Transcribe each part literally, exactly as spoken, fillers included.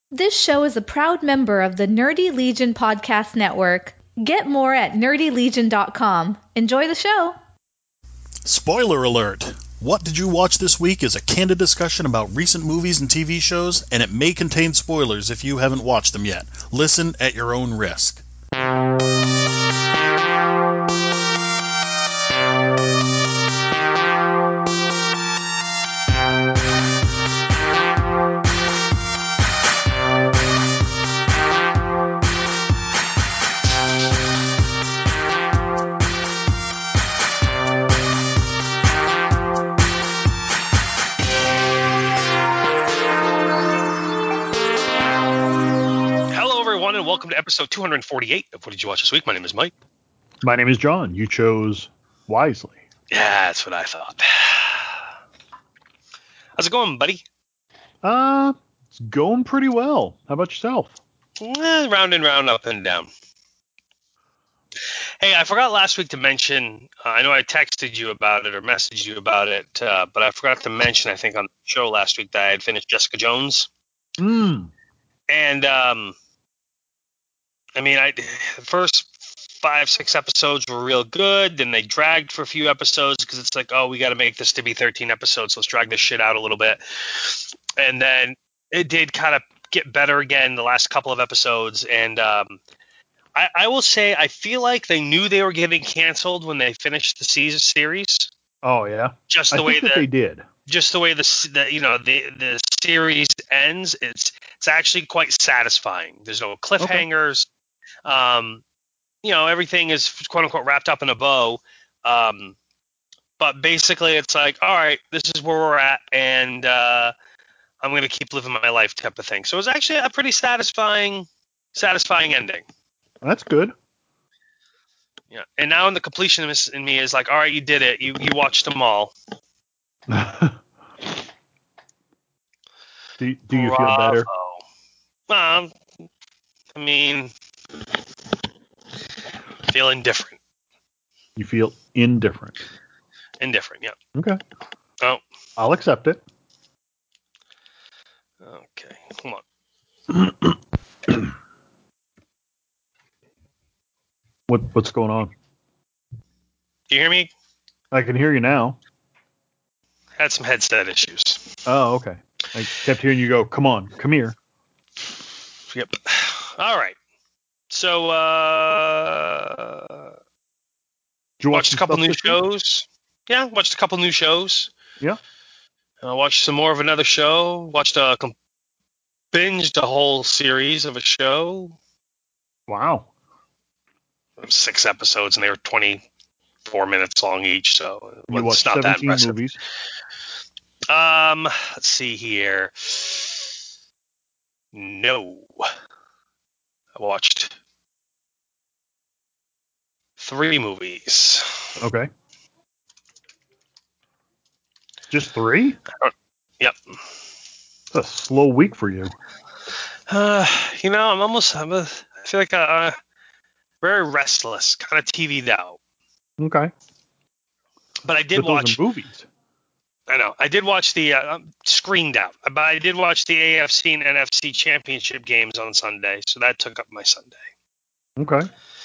This show is a proud member of the Nerdy Legion Podcast Network. Get more at nerdy legion dot com. Enjoy the show. Spoiler alert! What Did You Watch This Week is a candid discussion about recent movies and T V shows, and it may contain spoilers if you haven't watched them yet. Listen at your own risk. Welcome to episode two forty-eight of What Did You Watch This Week? My name is Mike. My name is John. You chose wisely. Yeah, that's what I thought. How's it going, buddy? Uh, it's going pretty well. How about yourself? Eh, round and round, up and down. Hey, I forgot last week to mention, uh, I know I texted you about it or messaged you about it, uh, but I forgot to mention, I think, on the show last week that I had finished Jessica Jones. Mm. And, um... I mean, I, the first five, six episodes were real good. Then they dragged for a few episodes because it's like, oh, we got to make this to be thirteen episodes. So let's drag this shit out a little bit. And then it did kind of get better again the last couple of episodes. And um, I, I will say I feel like they knew they were getting canceled when they finished the season series. Oh, yeah? Just the I way think that the, they did. Just the way the, the you know the the series ends, it's it's actually quite satisfying. There's no cliffhangers. Okay. Um, you know, everything is quote unquote wrapped up in a bow. Um, but basically it's like, all right, this is where we're at. And, uh, I'm going to keep living my life type of thing. So it was actually a pretty satisfying, satisfying ending. That's good. Yeah. And now in the completionist in me is like, all right, you did it. You, you watched them all. do, do you feel better? Um, I mean, feel indifferent. You feel indifferent. Indifferent, yeah. Okay. Oh. I'll accept it. Okay. Hold on. what what's going on? Do you hear me? I can hear you now. Had some headset issues. Oh, okay. I kept hearing you go, come on, come here. Yep. All right. So, uh, Did you watch watched a couple new shows. Week? Yeah, watched a couple new shows. Yeah. Uh, watched some more of another show. Watched a binged a whole series of a show. Wow. Six episodes, and they were twenty-four minutes long each, so you watched not that seventeen impressive. Movies. Um, let's see here. No, I watched three movies. Okay. Just three? Yep. It's a slow week for you. Uh, you know, I'm almost, I'm a, I feel like I'm very restless, kind of T V'd out. Okay. But I did but watch. Those are movies. I know. I did watch the, uh, screened out, but I did watch the A F C and N F C championship games on Sunday, so that took up my Sunday. Okay.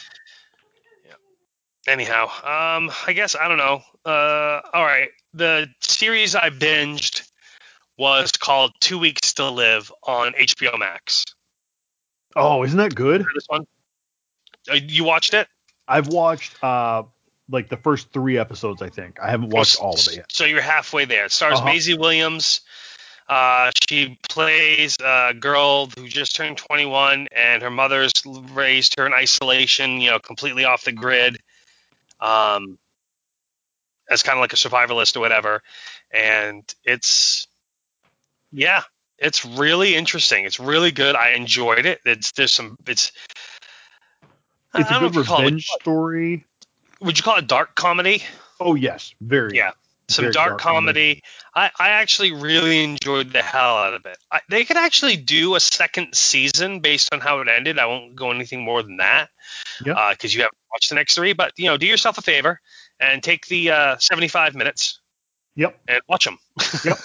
Anyhow, um, I guess, I don't know. Uh, all right. The series I binged was called Two Weeks to Live on H B O Max. Oh, isn't that good? This one? Uh, you watched it? I've watched, uh, like the first three episodes, I think. I haven't watched oh, all of it yet. So you're halfway there. It stars uh-huh. Maisie Williams. Uh, she plays a girl who just turned twenty-one, and her mother's raised her in isolation, you know, completely off the grid. Um, as kind of like a survivalist or whatever. And it's, yeah, it's really interesting. It's really good. I enjoyed it. It's, there's some, it's, it's I a good revenge it, story. Would you call it dark comedy? Oh, yes. Very. Yeah. Some very dark, dark comedy. comedy. I, I actually really enjoyed the hell out of it. I, they could actually do a second season based on how it ended. I won't go anything more than that. Yeah. Because uh, you haven't watched the next three. But, you know, do yourself a favor and take the uh, seventy-five minutes. Yep. And watch them. Yep.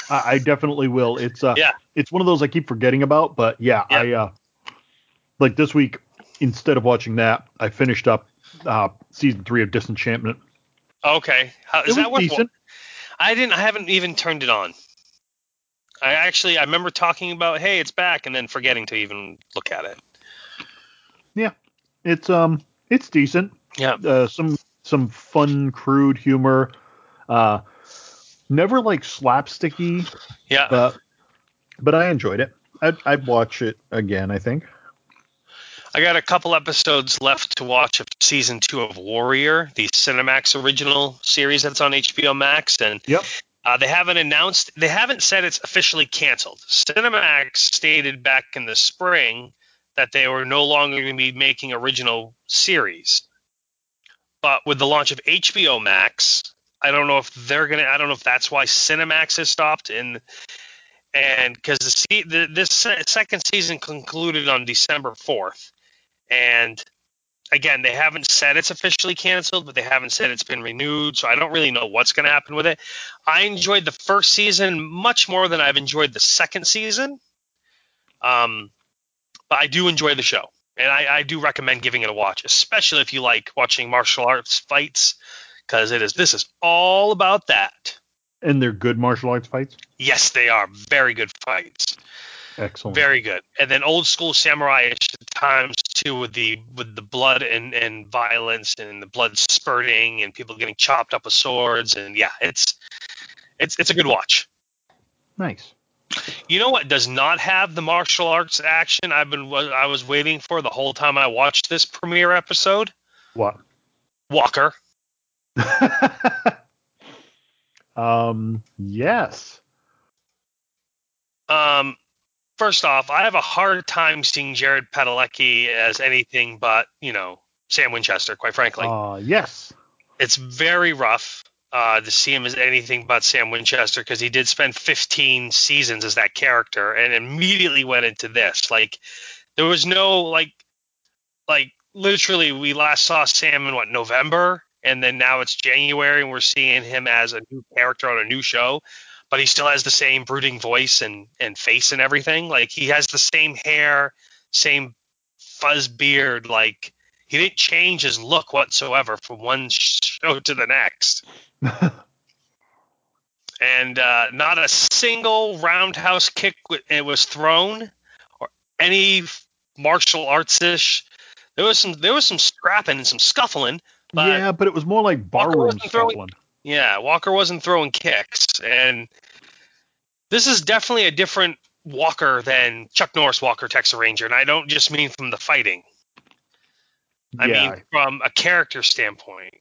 I, I definitely will. It's uh, Yeah. it's one of those I keep forgetting about, but yeah, Yep. I uh, like this week instead of watching that, I finished up uh season three of Disenchantment. Okay. How, It is was that worth? decent. I didn't. I haven't even turned it on. I actually I remember talking about, hey, it's back, and then forgetting to even look at it. Yeah, it's um, it's decent. Yeah. Uh, some some fun, crude humor. Uh, never like slapsticky, Yeah. but but I enjoyed it. I'd I'd watch it again. I think. I got a couple episodes left to watch of season two of Warrior, the Cinemax original series that's on H B O Max, and Yep. uh, they haven't announced, they haven't said it's officially canceled. Cinemax stated back in the spring that they were no longer going to be making original series, but with the launch of H B O Max, I don't know if they're gonna, I don't know if that's why Cinemax has stopped, and and because the, se- the this se- second season concluded on December fourth. And again, they haven't said it's officially canceled, but they haven't said it's been renewed, so I don't really know what's going to happen with it. I enjoyed the first season much more than I've enjoyed the second season, um, but I do enjoy the show, and I, I do recommend giving it a watch, especially if you like watching martial arts fights, because it is this is all about that. And they're good martial arts fights. Yes, they are very good fights. Excellent. Very good. And then old school samurai-ish at times too, with the with the blood and, and violence and the blood spurting and people getting chopped up with swords, and yeah, it's it's it's a good watch. Nice. You know what does not have the martial arts action I've been I was waiting for the whole time I watched this premiere episode? What? Walker. um. Yes. Um. First off, I have a hard time seeing Jared Padalecki as anything but, you know, Sam Winchester, quite frankly. Uh. Yes. It's very rough uh, to see him as anything but Sam Winchester, because he did spend fifteen seasons as that character and immediately went into this. Like, there was no, like, like literally we last saw Sam in, what, November? And then now it's January and we're seeing him as a new character on a new show. But he still has the same brooding voice and, and face and everything. Like, he has the same hair, same fuzz beard. Like, he didn't change his look whatsoever from one show to the next. And uh, not a single roundhouse kick w- it was thrown, or any martial arts-ish. There was some there was some scrapping and some scuffling. But yeah, but it was more like Walker barroom wasn't throwing. scuffling. Yeah, Walker wasn't throwing kicks, and this is definitely a different Walker than Chuck Norris Walker Texas Ranger, and I don't just mean from the fighting. I yeah. mean from a character standpoint.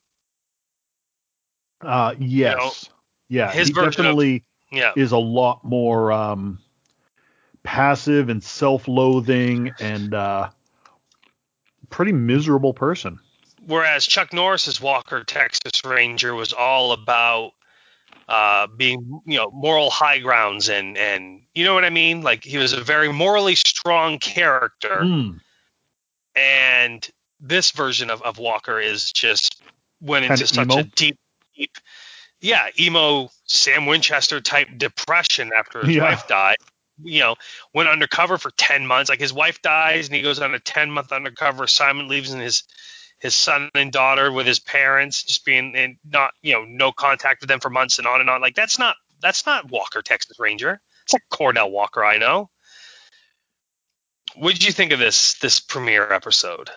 Uh. Yes. You know, yeah. his He version of- definitely Yeah, is a lot more um passive and self-loathing and uh pretty miserable person. whereas Chuck Norris's Walker Texas Ranger was all about uh, being, you know, moral high grounds and and you know what I mean. Like, he was a very morally strong character, Mm. and this version of, of Walker is just went Kinda into such emo? a deep, deep, yeah, emo Sam Winchester type depression after his Yeah. wife died. You know, went undercover for ten months. Like, his wife dies, and he goes on a ten month undercover assignment, leaves in his his son and daughter with his parents, just being in not, you know, no contact with them for months and on and on. Like, that's not that's not Walker Texas Ranger. It's like Cordell Walker I know. What did you think of this this premiere episode?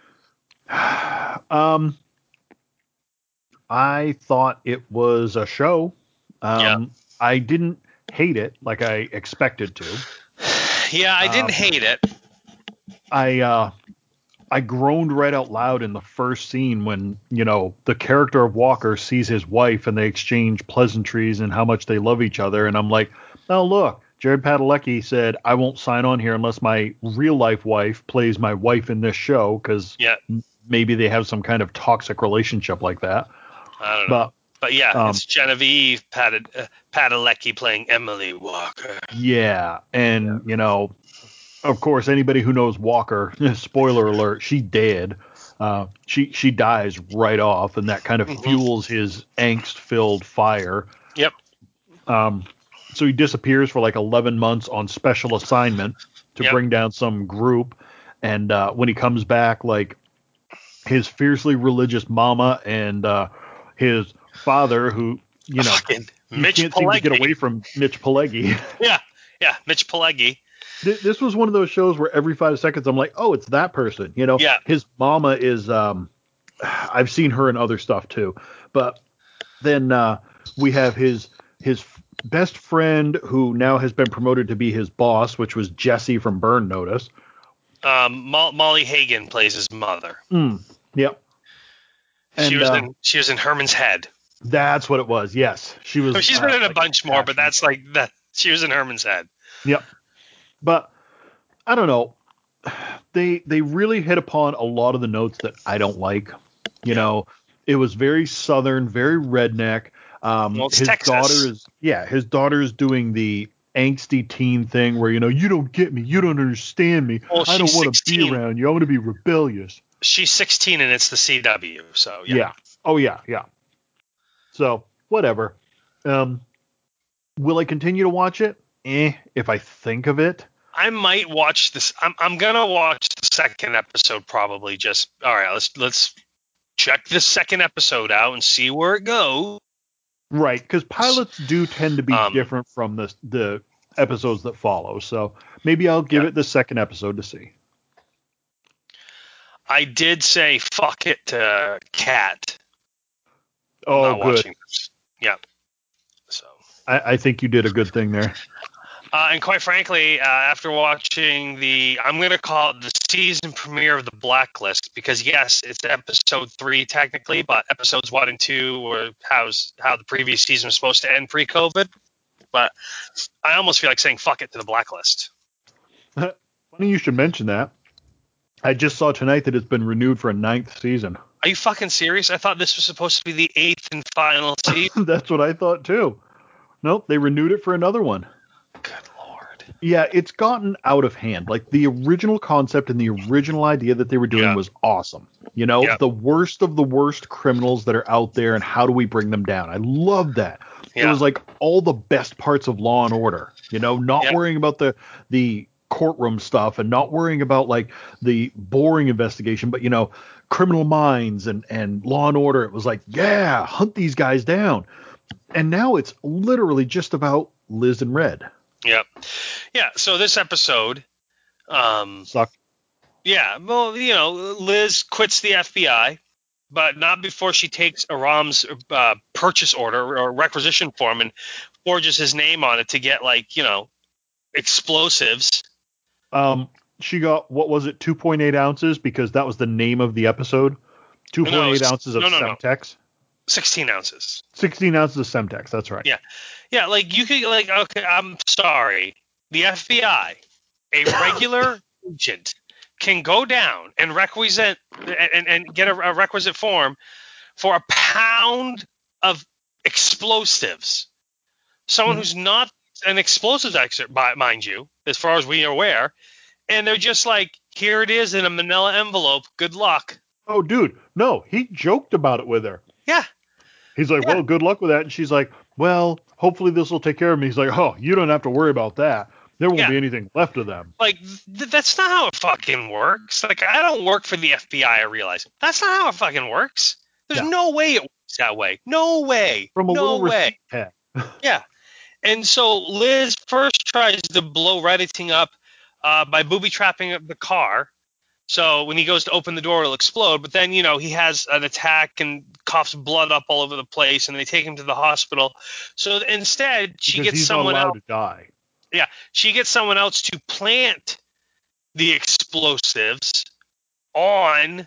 um, I thought it was a show. Um, Yeah. I didn't hate it like I expected to. Yeah, I didn't Um, hate it. I uh, I groaned right out loud in the first scene when, you know, the character of Walker sees his wife and they exchange pleasantries and how much they love each other. And I'm like, oh, look, Jared Padalecki said, I won't sign on here unless my real life wife plays my wife in this show, because Yeah, maybe they have some kind of toxic relationship like that. I don't know. But But yeah, um, it's Genevieve Pad- uh, Padalecki playing Emily Walker. yeah, and you know, of course, anybody who knows Walker, spoiler alert, she dead. Uh, she she dies right off, and that kind of Mhm. fuels his angst-filled fire. Yep. Um, so he disappears for like eleven months on special assignment to Yep. bring down some group. And uh, when he comes back, like his fiercely religious mama and uh, his father, who, you know, Fucking you Mitch can't seem to get Pileggi. away from Mitch Pileggi. Yeah, yeah, Mitch Pileggi. Th- This was one of those shows where every five seconds I'm like, oh, it's that person. You know, Yeah. his mama is, um, I've seen her in other stuff too. But then uh, we have his his f- best friend who now has been promoted to be his boss, which was Jesse from Burn Notice. Um, Mo- Molly Hagan plays his mother. Mm, yep. she And, was uh, in she was in Herman's Head. That's what it was. Yes, she was. I mean, she's uh, been in a like bunch more, but passion. that's like that. She was in Herman's Head. Yep. But I don't know. They they really hit upon a lot of the notes that I don't like. You Yeah. know, it was very southern, very redneck. Um, Well, it's his Texas. daughter is yeah, his daughter is doing the angsty teen thing where, you know, you don't get me, you don't understand me. Well, I don't she's want to be sixteen. around you. I want to be rebellious. She's sixteen and it's the C W. So yeah. Yeah. Oh yeah, yeah. So whatever. Um, will I continue to watch it? Eh, if I think of it. I might watch this. I'm I'm gonna watch the second episode probably. Just all right. Let's let's check the second episode out and see where it goes. Right, because pilots do tend to be Um, different from the the episodes that follow. So maybe I'll give Yeah. it the second episode to see. I did say fuck it to Cat. I'm Oh, not good. watching this. Yeah. So. I, I think you did a good thing there. Uh, and quite frankly, uh, after watching the, I'm going to call it the season premiere of The Blacklist, because yes, it's episode three technically, but episodes one and two were how's how the previous season was supposed to end pre-COVID. But I almost feel like saying fuck it to The Blacklist. Funny you should mention that. I just saw tonight that it's been renewed for a ninth season. Are you fucking serious? I thought this was supposed to be the eighth and final season. That's what I thought too. Nope, they renewed it for another one. Good lord. Yeah, it's gotten out of hand. Like the original concept and the original idea that they were doing Yeah. was awesome. You know, Yeah. the worst of the worst criminals that are out there and how do we bring them down? I love that. It Yeah. was like all the best parts of Law and Order, you know, not Yeah. worrying about the the courtroom stuff and not worrying about like the boring investigation, but you know, Criminal Minds and and Law and Order. It was like, yeah, hunt these guys down. And now it's literally just about Liz and Red. Yeah. Yeah. So this episode, um, Suck. yeah, well, you know, Liz quits the F B I, but not before she takes Aram's uh, purchase order or requisition form and forges his name on it to get, like, you know, explosives. Um, she got, what was it, two point eight ounces, because that was the name of the episode. two point eight No, ounces of no, no, no. Semtex. sixteen ounces. sixteen ounces of Semtex, that's right. Yeah. Yeah, like, you could, like, okay, I'm sorry. The F B I, a regular agent, can go down and requisite and, and get a, a requisite form for a pound of explosives. Someone Mhm. who's not an explosives expert, by- mind you, as far as we are aware, and they're just like, here it is in a manila envelope. Good luck. Oh, dude, no, he joked about it with her. Yeah. He's like, Yeah. well, good luck with that. And she's like, well, hopefully this will take care of me. He's like, oh, you don't have to worry about that. There won't Yeah. be anything left of them. Like, th- that's not how it fucking works. Like, I don't work for the F B I, I realize. That's not how it fucking works. There's Yeah. no way it works that way. No way. From a no little way. receipt tag. Yeah. And so Liz first tries to blow Redditing up uh, by booby trapping the car. So when he goes to open the door, it'll explode. But then, you know, he has an attack and coughs blood up all over the place, and they take him to the hospital. So instead, she Because gets he's someone not allowed else. to die. Yeah, she gets someone else to plant the explosives on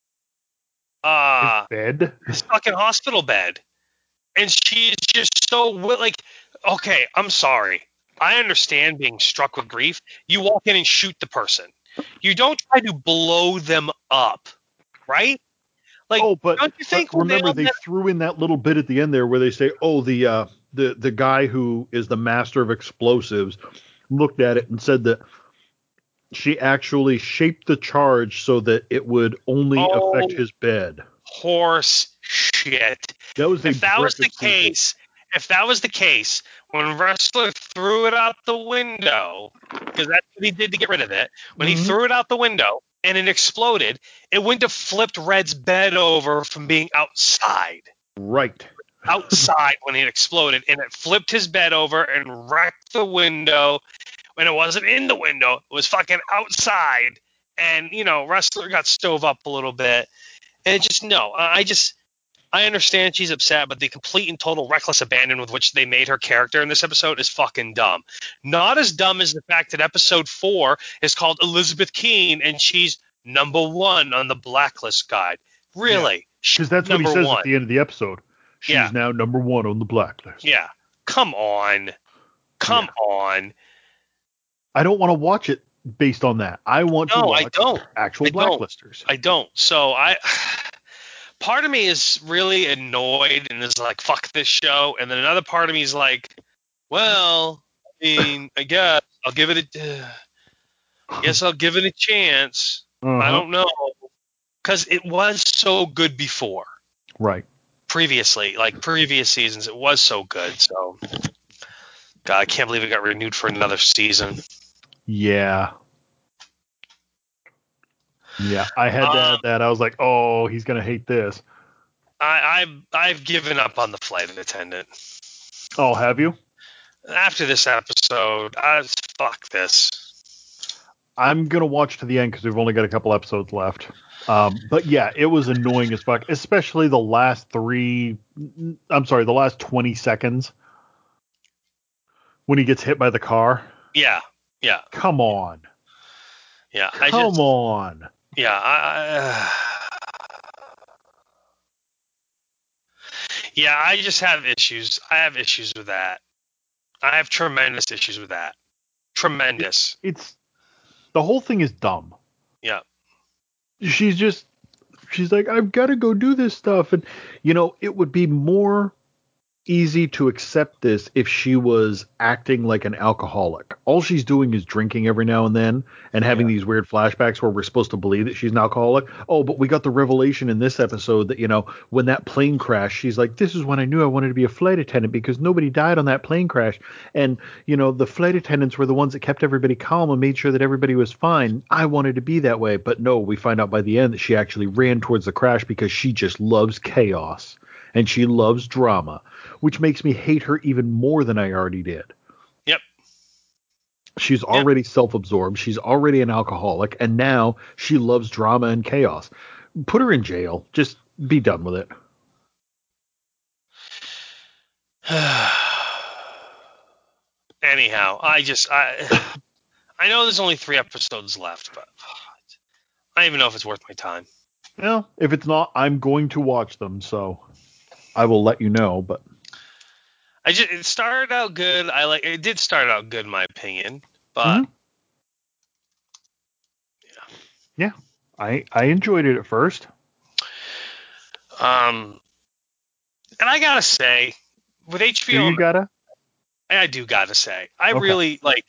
uh, His bed. his fucking hospital bed. And she's just so wi- like, okay, I'm sorry. I understand being struck with grief. You walk in and shoot the person. You don't try to blow them up, right? Like, Oh, but, don't you think but when they remember all they get- threw in that little bit at the end there where they say, oh, the uh, the the guy who is the master of explosives looked at it and said that she actually shaped the charge so that it would only Oh. affect his bed. horse shit? That was a If that was brick the of secret. case, if that was the case, when Wrestler threw it out the window, because that's what he did to get rid of it, when Mhm. he threw it out the window and it exploded, it wouldn't have flipped Red's bed over from being outside. Right. Outside when it exploded, and it flipped his bed over and wrecked the window. When it wasn't in the window, it was fucking outside. And, you know, Wrestler got stove up a little bit. And it just, no, I just, I understand she's upset, but the complete and total reckless abandon with which they made her character in this episode is fucking dumb. Not as dumb as the fact that episode four is called Elizabeth Keene and she's number one on the blacklist guide. Really? Because that's what he Number says one. at the end of the episode. She's Yeah. now number one on the blacklist. Yeah. Come on. Come on. I don't want to watch it based on that. I want to No, watch I don't. actual I don't. blacklisters. I don't. So I, part of me is really annoyed and is like, fuck this show. And then another part of me is like, well, I mean, I guess I'll give it a, uh, guess I'll give it a chance. Uh-huh. I don't know. Because it was so good before. Right. Previously, like previous seasons, it was so good. So, God, I can't believe it got renewed for another season. Yeah. Yeah, I had to Um, add that. I was like, oh, he's going to hate this. I, I've I've given up on the flight attendant. Oh, have you? After this episode, I fuck this. I'm going to watch to the end because we've only got a couple episodes left. Um, but yeah, it was annoying as fuck, especially the last three, I'm sorry, the last twenty seconds when he gets hit by the car. Yeah, yeah, Come on. yeah. I Come just, on. yeah, I, uh, yeah. I just have issues. I have issues with that. I have tremendous issues with that. Tremendous. It's the whole thing is dumb. Yeah. She's just, she's like, I've got to go do this stuff. And, you know, it would be more easy to accept this if she was acting like an alcoholic. All she's doing is drinking every now and then and having Yeah. these weird flashbacks where we're supposed to believe that she's an alcoholic. Oh, but we got the revelation in this episode that, you know, when that plane crashed, she's like, this is when I knew I wanted to be a flight attendant because nobody died on that plane crash. And, you know, the flight attendants were the ones that kept everybody calm and made sure that everybody was fine. I wanted to be that way. But no, we find out by the end that she actually ran towards the crash because she just loves chaos and she loves drama, which makes me hate her even more than I already did. Yep. She's already Yep. self-absorbed. She's already an alcoholic. And now she loves drama and chaos. Put her in jail. Just be done with it. Anyhow, I just, I, I know there's only three episodes left, but I don't even know if it's worth my time. Well, if it's not, I'm going to watch them. So I will let you know. But I just, it started out good. I like, it did start out good in my opinion, but Mhm. yeah, I, I enjoyed it at first. um, and I gotta say, with H B Do O, you gotta? I do gotta say, I Okay. really like.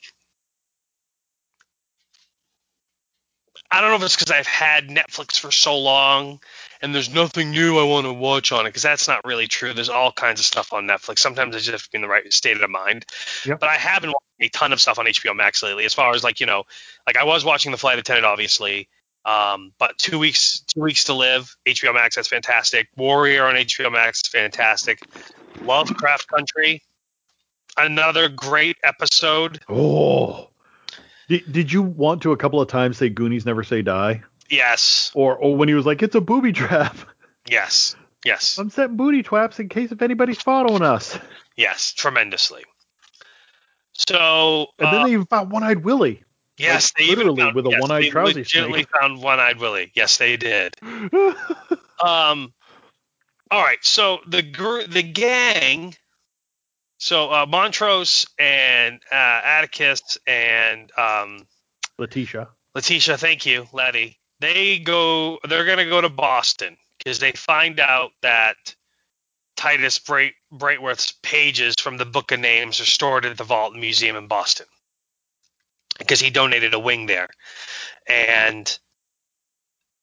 I don't know if it's because I've had Netflix for so long and there's nothing new I want to watch on it, because that's not really true. There's all kinds of stuff on Netflix. Sometimes I just have to be in the right state of mind. Yep. But I have been watching a ton of stuff on H B O Max lately, as far as like, you know, like I was watching The Flight Attendant, obviously. Um, but two weeks, two weeks to live, H B O Max, that's fantastic. Warrior on H B O Max, fantastic. Lovecraft Country, another great episode. Oh. Did, did you want to a couple of times say Goonies Never Say Die? Yes, Or, or when he was like, it's a booby trap. yes, yes, I'm setting booty traps in case if anybody's following us. yes, tremendously. So, And then uh, they even found One-Eyed Willie. yes, Like, they even literally found, with a yes, one-eyed they trouser legitimately snake. found One-Eyed Willie. Yes, they did. Um, all right, so the gr- the gang, so uh, Montrose and uh, Atticus and um, Letitia. Letitia, thank you, Letty. They go. They're gonna go to Boston because they find out that Titus Bright, Brightworth's pages from the Book of Names are stored at the Vault Museum in Boston because he donated a wing there. And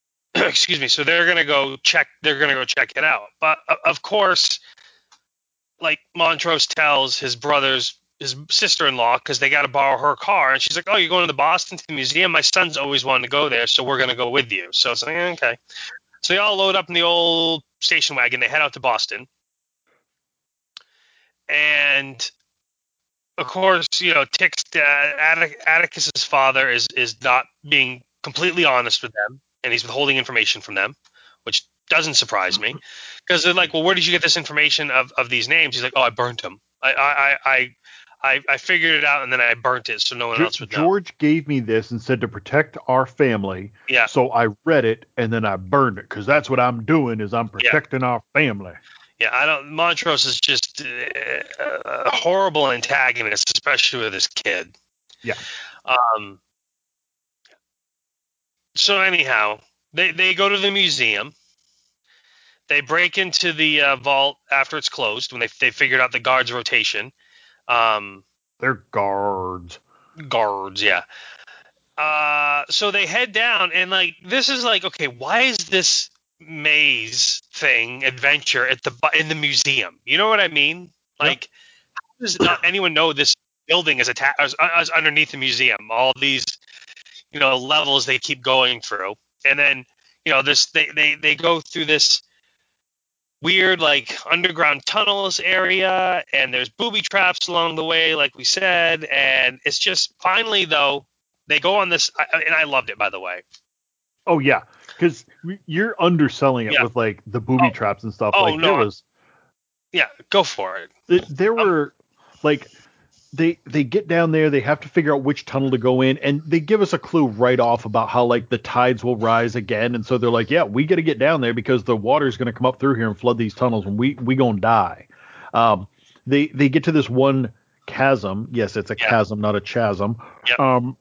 excuse me, so they're gonna go check. They're gonna go check it out. But of course, like Montrose tells his brother's his sister-in-law, because they got to borrow her car, and she's like, "Oh, you're going to the Boston to the museum? My son's always wanted to go there, so we're going to go with you." So it's like, eh, okay. So they all load up in the old station wagon. They head out to Boston, and of course, you know, Tick's dad, Attic- Atticus's father is is not being completely honest with them, and he's withholding information from them, which doesn't surprise me, because they're like, "Well, where did you get this information of, of these names?" He's like, "Oh, I burnt them. I I I I, I figured it out, and then I burnt it so no one Ge- else would know." George gave me this and said to protect our family. Yeah. So I read it and then I burned it because that's what I'm doing is I'm Yeah. protecting our family. Yeah, I don't. Montrose is just uh, a horrible antagonist, especially with his kid. Yeah. Um. So anyhow, they they go to the museum. They break into the uh, vault after it's closed when they they figured out the guards' rotation. Um, They're guards. guards, yeah. Uh, so they head down, and like this is like, okay, why is this maze thing adventure at the bu- in the museum? You know what I mean? Like, how does not anyone know this building is atta- is, is underneath the museum? All these, you know, levels they keep going through, and then you know this they they they go through this weird like underground tunnels area, and there's booby traps along the way, like we said, and it's just finally though they go on this, and I loved it, by the way. Oh yeah, because you're underselling it Yeah. with like the booby Oh. traps and stuff. Oh, like no, there was, Yeah, go for it. th- there Um, were like they they get down there, they have to figure out which tunnel to go in, and they give us a clue right off about how like the tides will rise again, and so they're like, yeah, we got to get down there because the water's going to come up through here and flood these tunnels, and we we gonna die. Um, they they get to this one chasm. Yes, it's a Yeah. chasm, not a chasm. Yep. Um,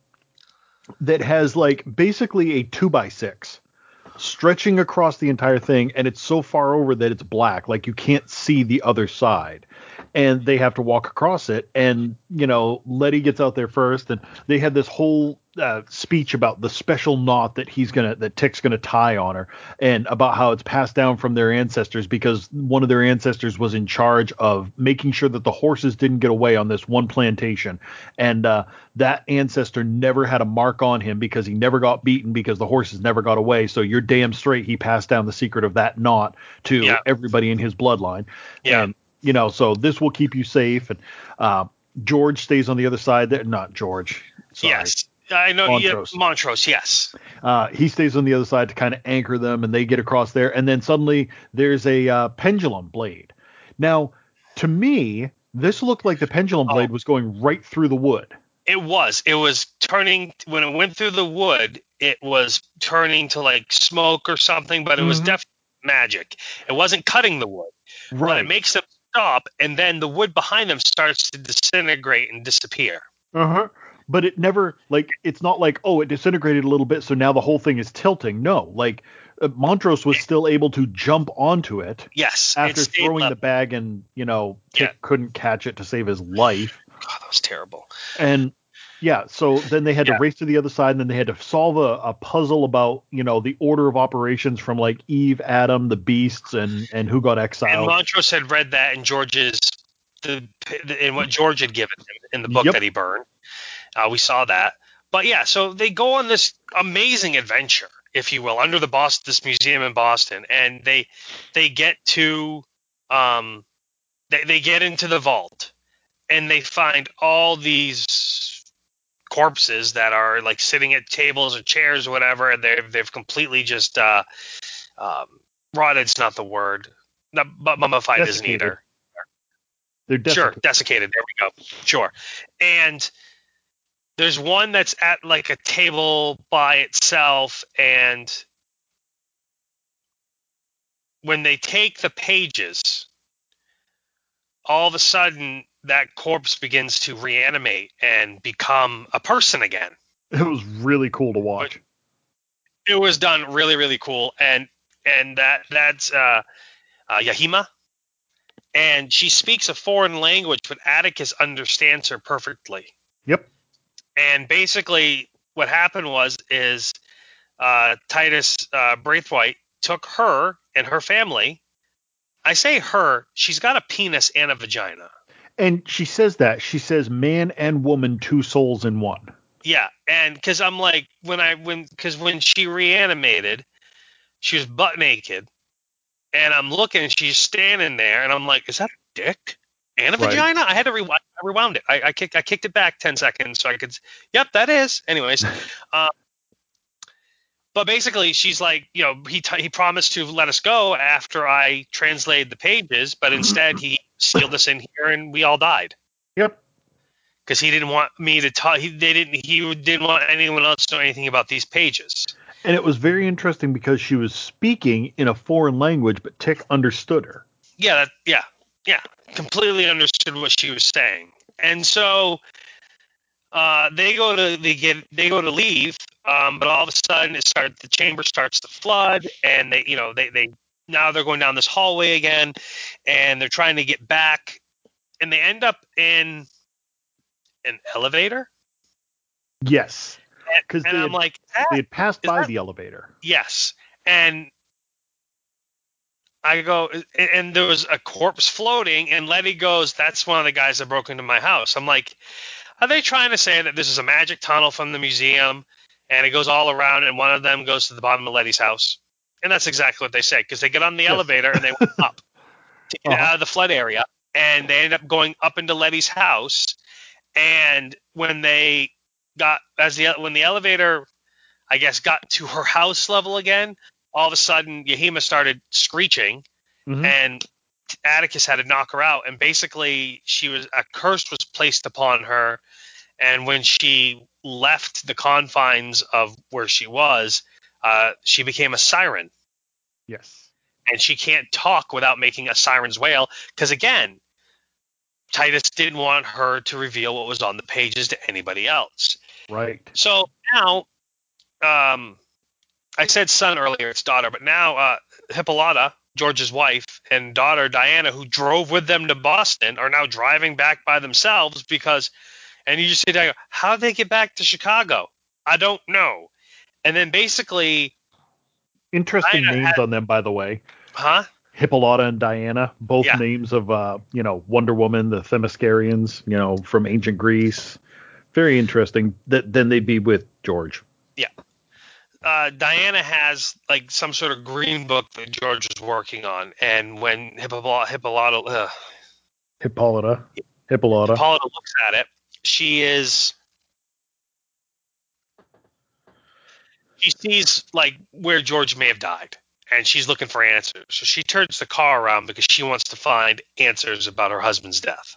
that has like basically a two by six stretching across the entire thing, and it's so far over that it's black, like you can't see the other side, and they have to walk across it. And you know, Letty gets out there first, and they had this whole uh, speech about the special knot that he's gonna that Tick's gonna tie on her, and about how it's passed down from their ancestors because one of their ancestors was in charge of making sure that the horses didn't get away on this one plantation, and uh, that ancestor never had a mark on him because he never got beaten because the horses never got away. So you're damn straight he passed down the secret of that knot to Yeah. everybody in his bloodline. Yeah. And you know, so this will keep you safe. And uh, George stays on the other side there. Not George. Sorry. Yes. I know. Montrose. Yeah, Montrose, yes. Uh, he stays on the other side to kind of anchor them, and they get across there. And then suddenly there's a uh, pendulum blade. Now, to me, this looked like the pendulum Oh. blade was going right through the wood. It was. It was turning, when it went through the wood, it was turning to like smoke or something, but it was Mhm. definitely magic. It wasn't cutting the wood. But Right. it makes them stop, and then the wood behind them starts to disintegrate and disappear. Uh-huh. But it never, like, it's not like, oh, it disintegrated a little bit, so now the whole thing is tilting. No, like, uh, Montrose was still able to jump onto it Yes. it after stayed throwing level. the bag, and, you know, Tick Yeah. couldn't catch it to save his life. God, that was terrible. And, yeah, so then they had Yeah. to race to the other side, and then they had to solve a, a puzzle about, you know, the order of operations from, like, Eve, Adam, the beasts, and, and who got And exiled. Montrose had read that in George's, the in what George had given him in the book Yep. that he burned. Uh, we saw that. But yeah, so they go on this amazing adventure, if you will, under the Boston, this museum in Boston, and they they get to um they they get into the vault, and they find all these corpses that are like sitting at tables or chairs or whatever, and they've they've completely just uh um rotted's not the word, not, but mummified isn't Desiccated. either. They're Sure, desiccated. desiccated. There we go. Sure. And there's one that's at like a table by itself, and when they take the pages, all of a sudden that corpse begins to reanimate and become a person again. It was really cool to watch. It was done really, really cool, and and that that's uh, uh, Yahima, and she speaks a foreign language, but Atticus understands her perfectly. Yep. And basically, what happened was is uh, Titus uh, Braithwaite took her and her family. I say her. She's got a penis and a vagina. And she says that. She says man and woman, two souls in one. Yeah, and because I'm like, when I, when, because when she reanimated, she was butt naked, and I'm looking, and she's standing there, and I'm like, is that a dick and a Right. vagina? I had to rewind, I rewound it. I, I kicked, I kicked it back ten seconds so I could. Yep, that is. Anyways, uh, but basically, she's like, you know, he t- he promised to let us go after I translated the pages, but instead he sealed us in here, and we all died. Yep. Because he didn't want me to talk. He they didn't. He didn't want anyone else to know anything about these pages. And it was very interesting because she was speaking in a foreign language, but Tick understood her. Yeah, that, yeah, yeah. Completely understood what she was saying, and so uh, they go to they get they go to leave, um, but all of a sudden it starts. The chamber starts to flood, and they you know they they now they're going down this hallway again, and they're trying to get back, and they end up in an elevator. Yes. And, and they I'm had, like, they had passed by that, the elevator. Yes. And I go, and, and there was a corpse floating, and Letty goes, that's one of the guys that broke into my house. I'm like, are they trying to say that this is a magic tunnel from the museum, and it goes all around, and one of them goes to the bottom of Letty's house? And that's exactly what they say, because they get on the yes. elevator, and they went up to get uh-huh. out of the flood area, and they end up going up into Letty's house. And when they got, as the when the elevator, I guess, got to her house level again, all of a sudden Yahima started screeching, mm-hmm. and Atticus had to knock her out. And basically, she was a curse was placed upon her. And when she left the confines of where she was, uh, she became a siren. Yes. And she can't talk without making a siren's wail, because again, Titus didn't want her to reveal what was on the pages to anybody else. Right. So now, um, I said son earlier, it's daughter, but now uh, Hippolyta, George's wife, and daughter Diana, who drove with them to Boston, are now driving back by themselves because, and you just sit there and go, how did they get back to Chicago? I don't know. And then basically... Interesting Diana names had, on them, by the way. Huh? Hippolyta and Diana, both yeah. names of, uh, you know, Wonder Woman, the Themyscirians, you know, from ancient Greece. Very interesting. That then they'd be with George. Yeah. Uh, Diana has like some sort of green book that George is working on, and when Hippolyta, Hippolyta, uh, Hippolyta, Hippolyta, Hippolyta looks at it, she is, she sees like where George may have died, and she's looking for answers. So she turns the car around because she wants to find answers about her husband's death.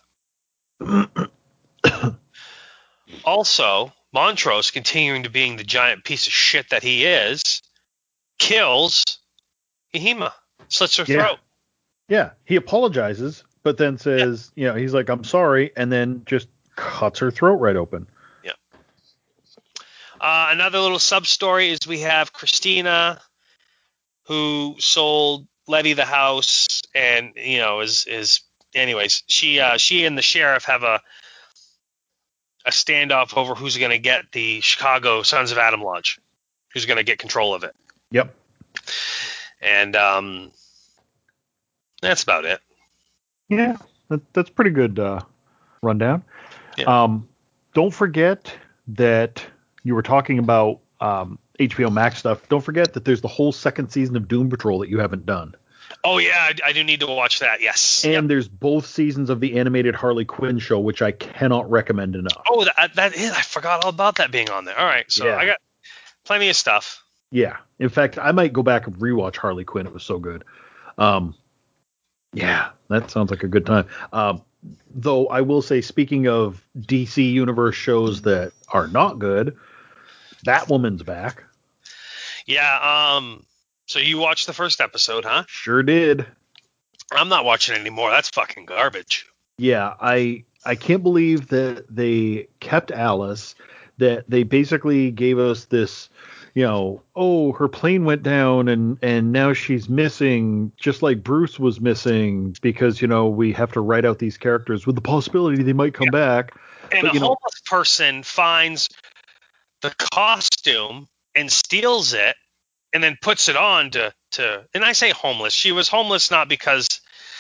Also, Montrose, continuing to being the giant piece of shit that he is, kills Yahima, slits her yeah. throat. Yeah, he apologizes, but then says, yeah. you know, he's like, I'm sorry, and then just cuts her throat right open. Yeah. Uh, another little sub-story is we have Christina, who sold Letty the house, and, you know, is, is anyways, she uh, she and the sheriff have a a standoff over who's going to get the Chicago Sons of Adam Lodge, who's going to get control of it. Yep. And um, that's about it. Yeah, that, that's pretty good uh, rundown. Yeah. Um, don't forget that you were talking about um, H B O Max stuff. Don't forget that there's the whole second season of Doom Patrol that you haven't done. Oh, yeah, I, I do need to watch that, yes. And yep. there's both seasons of the animated Harley Quinn show, which I cannot recommend enough. Oh, that, that is, I forgot all about that being on there. All right, so yeah. I got plenty of stuff. Yeah. In fact, I might go back and rewatch Harley Quinn. It was so good. Um, yeah, that sounds like a good time. Um, though I will say, speaking of D C Universe shows that are not good, Batwoman's back. Yeah, um... So you watched the first episode, huh? Sure did. I'm not watching anymore. That's fucking garbage. Yeah, I I can't believe that they kept Alice, that they basically gave us this, you know, oh, her plane went down and, and now she's missing, just like Bruce was missing, because, you know, we have to write out these characters with the possibility they might come yeah. back. And but, a you know, homeless person finds the costume and steals it, and then puts it on to, to, and I say homeless. She was homeless not because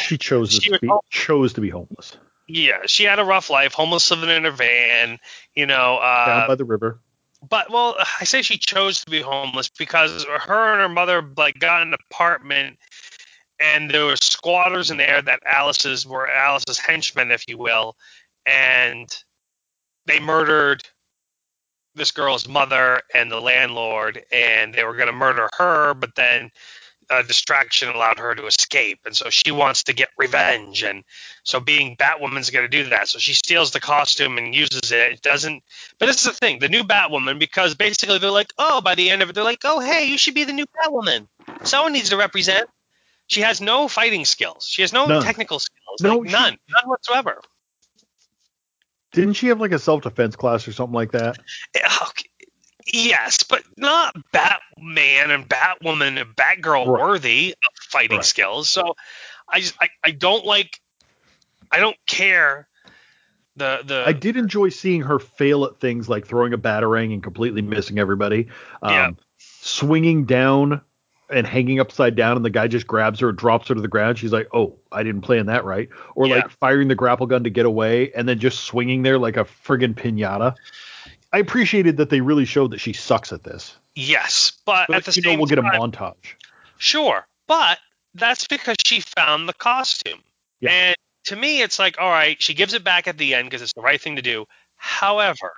she chose She to was be, home- chose to be homeless yeah, she had a rough life, homeless, living in her van, you know. Uh, down by the river. But, well, I say she chose to be homeless because her and her mother, like, got an apartment, and there were squatters in there that Alice's were Alice's henchmen, if you will, and they murdered this girl's mother and the landlord, and they were going to murder her, but then a distraction allowed her to escape, and so she wants to get revenge, and so being Batwoman's going to do that. So she steals the costume and uses it. It doesn't, but this is the thing, the new Batwoman, because basically they're like, oh, by the end of it, they're like, oh, hey, you should be the new Batwoman. Someone needs to represent. She has no fighting skills. She has no None. technical skills. No, like she- none, none whatsoever. Didn't she have like a self-defense class or something like that? Okay. Yes, but not Batman and Batwoman and Batgirl Right. worthy of fighting Right. skills. So I just I, I don't like I don't care the the I did enjoy seeing her fail at things like throwing a batarang and completely missing everybody. Um, Yeah. Swinging down and hanging upside down, and the guy just grabs her, drops her to the ground. She's like, "Oh, I didn't plan that right." Or Yeah. like firing the grapple gun to get away, and then just swinging there like a friggin' pinata. I appreciated that they really showed that she sucks at this. yes, but, But at the you same know, we'll get a time, montage. sure, but that's because she found the costume. Yeah. And to me, it's like, all right, she gives it back at the end because it's the right thing to do. However,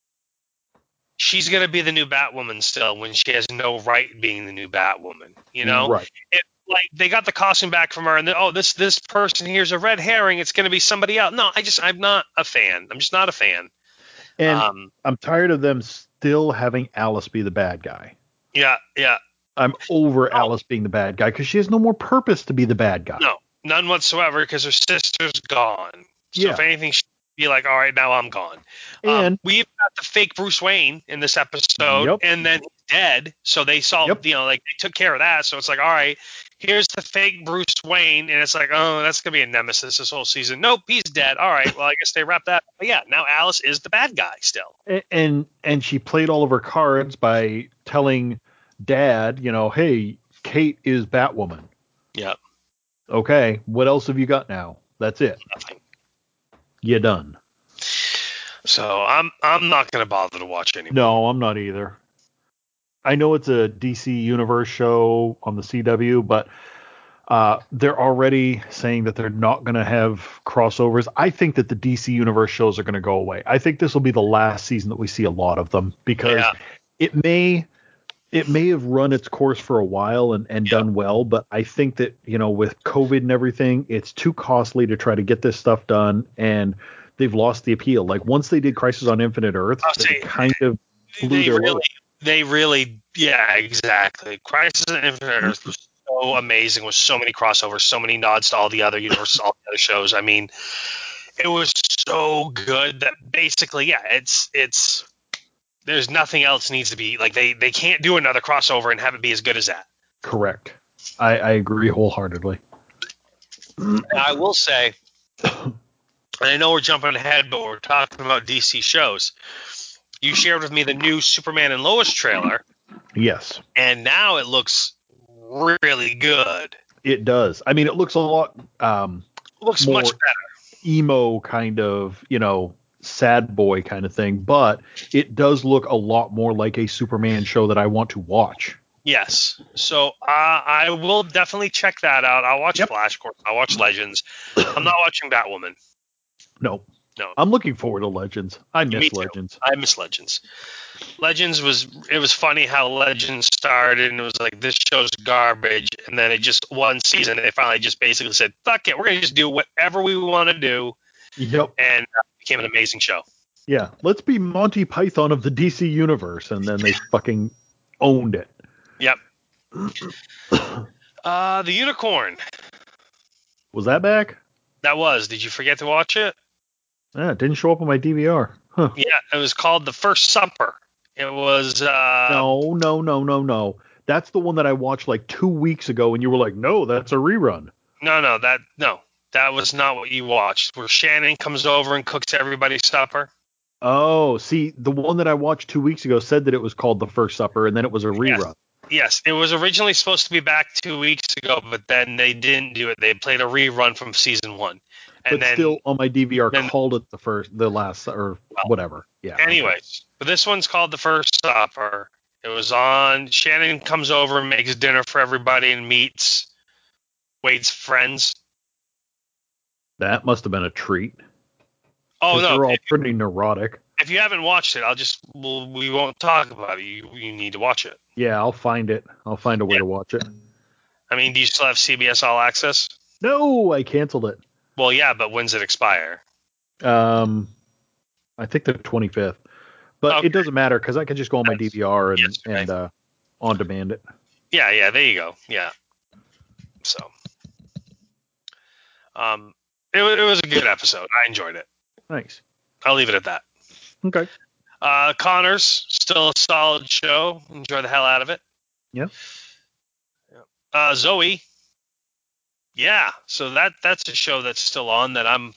she's going to be the new Batwoman still when she has no right being the new Batwoman. You know, Right. it, like they got the costume back from her, and then, oh, this this person here's a red herring. It's going to be somebody else. No, I just I'm not a fan. I'm just not a fan. And Um, I'm tired of them still having Alice be the bad guy. yeah, yeah, I'm over Oh. Alice being the bad guy because she has no more purpose to be the bad guy. no, none whatsoever because her sister's gone. So Yeah. if anything, she'd be like, all right, now I'm gone. And um, we even got the fake Bruce Wayne in this episode, Yep. and then he's dead. So they solved, Yep. you know, like they took care of that. So it's like, all right, here's the fake Bruce Wayne, and it's like, oh, that's gonna be a nemesis this whole season. Nope, he's dead. All right, well, I guess they wrapped that. But yeah, now Alice is the bad guy still. and and she played all of her cards by telling Dad, you know, hey, Kate is Batwoman. Yeah, Okay, what else have you got now? That's it. nothing. You done. So I'm I'm not gonna bother to watch anymore. No, I'm not either. I know it's a D C Universe show on the C W, but uh, they're already saying that they're not going to have crossovers. I think that the D C Universe shows are going to go away. I think this will be the last season that we see a lot of them because Yeah. it may it may have run its course for a while and, and Yeah. done well, but I think that, you know, with COVID and everything, it's too costly to try to get this stuff done, and they've lost the appeal. Like once they did Crisis on Infinite Earths, I'll they say- kind of blew They their really, load. they really, yeah, exactly. Crisis on Infinite Earth was so amazing with so many crossovers, so many nods to all the other universes, all the other shows. I mean, it was so good that basically, yeah, it's it's there's nothing else needs to be like they they can't do another crossover and have it be as good as that. Correct. I, I agree wholeheartedly. I will say, and I know we're jumping ahead, but we're talking about D C shows. You shared with me the new Superman and Lois trailer, Yes, and now it looks really good. it does. I mean, it looks a lot um, It looks More- much better. emo kind of, you know, sad boy kind of thing, but it does look a lot more like a Superman show that I want to watch. Yes. So uh, I will definitely check that out. I'll watch Yep. Flash, of course. I'll watch Legends. I'm not watching Batwoman. No, No. I'm looking forward to Legends. I Me miss too. Legends. I miss Legends. Legends was it was funny how Legends started and it was like this show's garbage, and then it just one season they finally just basically said fuck it, we're gonna just do whatever we want to do, Yep. and uh, it became an amazing show. Yeah. Let's be Monty Python of the D C universe, and then they fucking owned it. Yep. uh, the Unicorn. Was that back? That was. Did you forget to watch it? Yeah, it didn't show up on my D V R. Huh. Yeah, it was called The First Supper. It was. Uh, No, no, no, no, no. That's the one that I watched like two weeks ago, and you were like, "No, that's a rerun." No, no, that no, that was not what you watched. Where Shannon comes over and cooks everybody supper. Oh, see, the one that I watched two weeks ago said that it was called The First Supper, and then it was a rerun. Yes, it was originally supposed to be back two weeks ago, but then they didn't do it. They played a rerun from season one, and but then still on my D V R then, called it the first, the last, or well, whatever. Yeah. anyways, Okay. but this one's called The First Stopper. It was on. Shannon comes over and makes dinner for everybody and meets Wade's friends. That must have been a treat. Oh no, they're all if, pretty neurotic. if you haven't watched it, I'll just we'll, we won't talk about it. You you need to watch it. Yeah, I'll find it. I'll find a way Yeah. to watch it. I mean, do you still have C B S All Access? No, I canceled it. Well, yeah, but when's it expire? Um, I think the twenty-fifth. But Okay. it doesn't matter because I can just go on my D V R and Yesterday. and uh, on demand it. Yeah, yeah, there you go. Yeah. So, um, it, wa- it was a good episode. I enjoyed it. Nice. I'll leave it at that. Okay. Uh, Connors, still a solid show. Enjoy the hell out of it. Yeah. Uh, Zoe. Yeah, so that that's a show that's still on that I'm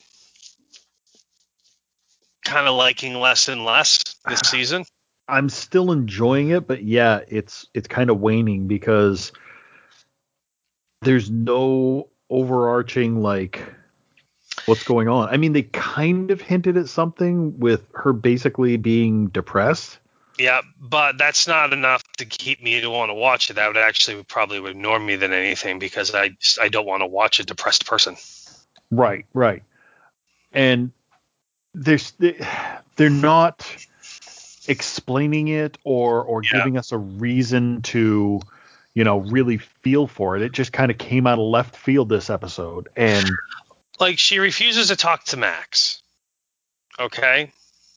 kind of liking less and less this season. I'm still enjoying it, but yeah, it's it's kind of waning because there's no overarching like what's going on. I mean, they kind of hinted at something with her basically being depressed. Yeah, but that's not enough to keep me to want to watch it. That would actually probably would ignore me than anything because I just, I don't want to watch a depressed person. Right, right. And there's they're not explaining it or or Yeah. giving us a reason to, you know, really feel for it. It just kind of came out of left field this episode. And Like, she refuses to talk to Max. Okay?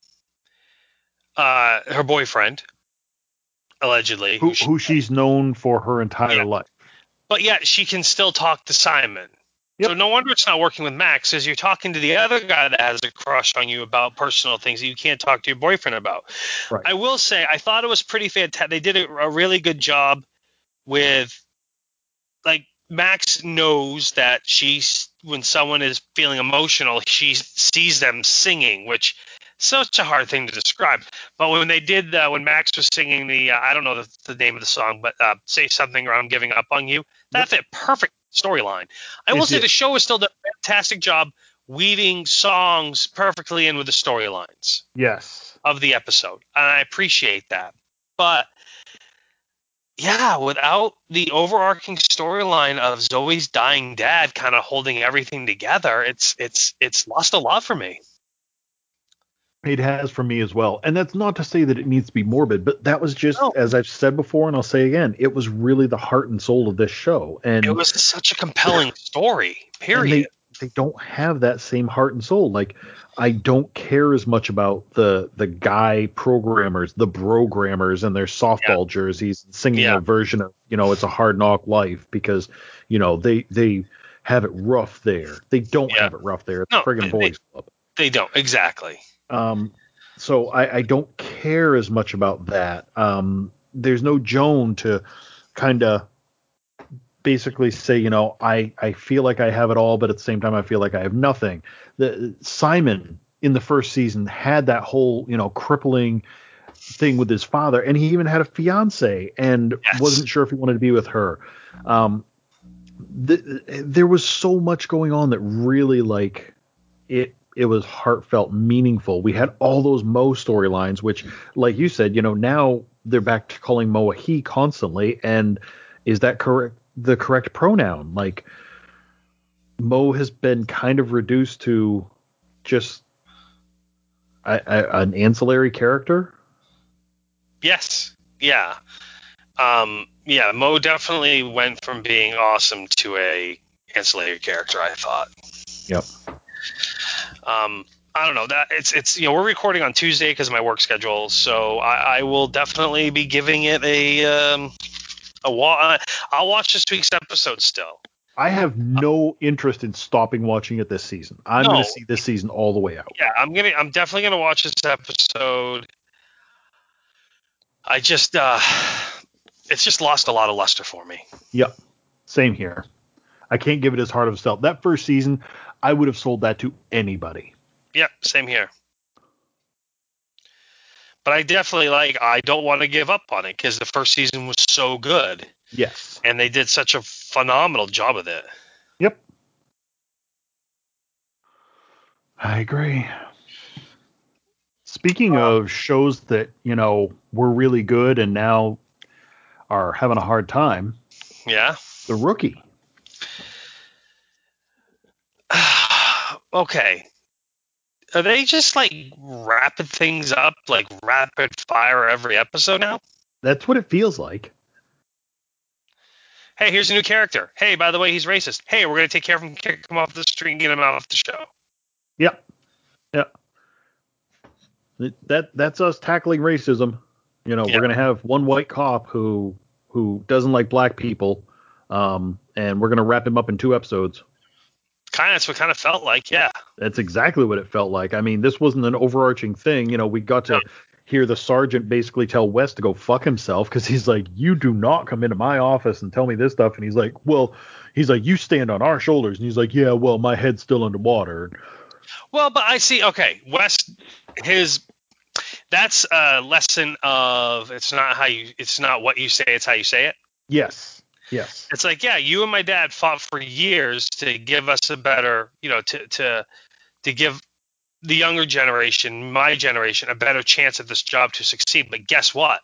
Uh, her boyfriend, allegedly. who she- who she's known for her entire Yeah. life. But yet she can still talk to Simon. Yep. So no wonder it's not working with Max, because you're talking to the other guy that has a crush on you about personal things that you can't talk to your boyfriend about. Right. I will say, I thought it was pretty fantastic. They did a, a really good job with, like, Max knows that she's, when someone is feeling emotional, she sees them singing, which is such a hard thing to describe. But when they did, uh, when Max was singing the, uh, I don't know the, the name of the song, but uh, Say Something or I'm Giving Up on You, that fit perfect storyline. I It will say did. the show has still done a fantastic job weaving songs perfectly in with the storylines Yes. of the episode, and I appreciate that. But yeah, without the overarching storyline of Zoe's dying dad kind of holding everything together, it's it's it's lost a lot for me. It has for me as well. And that's not to say that it needs to be morbid, but that was just, No. as I've said before, and I'll say again, it was really the heart and soul of this show. And It was such a compelling story, and period. they, they don't have that same heart and soul. Like, I don't care as much about the the guy programmers, the programmers and their softball Yeah. jerseys singing Yeah. a version of, you know, It's a Hard Knock Life because, you know, they they have it rough there. They don't Yeah. have it rough there. It's No, a friggin' they- boys club. They don't, exactly. Um, so I, I don't care as much about that. Um, there's no Joan to kind of basically say, you know, I, I feel like I have it all, but at the same time, I feel like I have nothing. The Simon in the first season had that whole, you know, crippling thing with his father, and he even had a fiance and Yes. wasn't sure if he wanted to be with her. Um, th- there was so much going on that really, like, it it was heartfelt, meaningful. We had all those Mo storylines, which, like you said, you know, now they're back to calling Mo a he constantly. And is that correct? The correct pronoun? Like, Mo has been kind of reduced to just a, a, an ancillary character. Yes. Yeah. Um, yeah, Mo definitely went from being awesome to a ancillary character, I thought. Yep. Um, I don't know that it's it's you know we're recording on Tuesday because of my work schedule, so I, I will definitely be giving it a um, a wa- I'll watch this week's episode still. I have no interest in stopping watching it this season. I'm No. going to see this season all the way out. Yeah, I'm gonna I'm definitely gonna watch this episode. I just uh, it's just lost a lot of luster for me. Yep. Same here. I can't give it as hard of a sell. That first season, I would have sold that to anybody. Yeah, same here. But I definitely like. I don't want to give up on it because the first season was so good. Yes. And they did such a phenomenal job with it. Yep. I agree. Speaking of shows that, you know, were really good and now are having a hard time, Yeah. The Rookie. Okay. Are they just like wrapping things up, like rapid fire every episode now? That's what it feels like. Hey, here's a new character. Hey, by the way, he's racist. Hey, we're going to take care of him, kick him off the street, and get him out of the show. Yep. Yep. That that's us tackling racism. You know, Yeah. we're gonna have one white cop who who doesn't like black people, um, and we're gonna wrap him up in two episodes. Kind of, that's what kind of felt like, yeah. That's exactly what it felt like. I mean, this wasn't an overarching thing. You know, we got to hear the sergeant basically tell West to go fuck himself because he's like, you do not come into my office and tell me this stuff. And he's like, well, he's like, you stand on our shoulders. And he's like, yeah, well, my head's still underwater. Well, but I see. Okay, West, his that's a lesson of it's not how you, it's not what you say, it's how you say it. Yes. Yes. It's like, yeah, you and my dad fought for years to give us a better, you know, to to to give the younger generation, my generation, a better chance at this job to succeed. But guess what?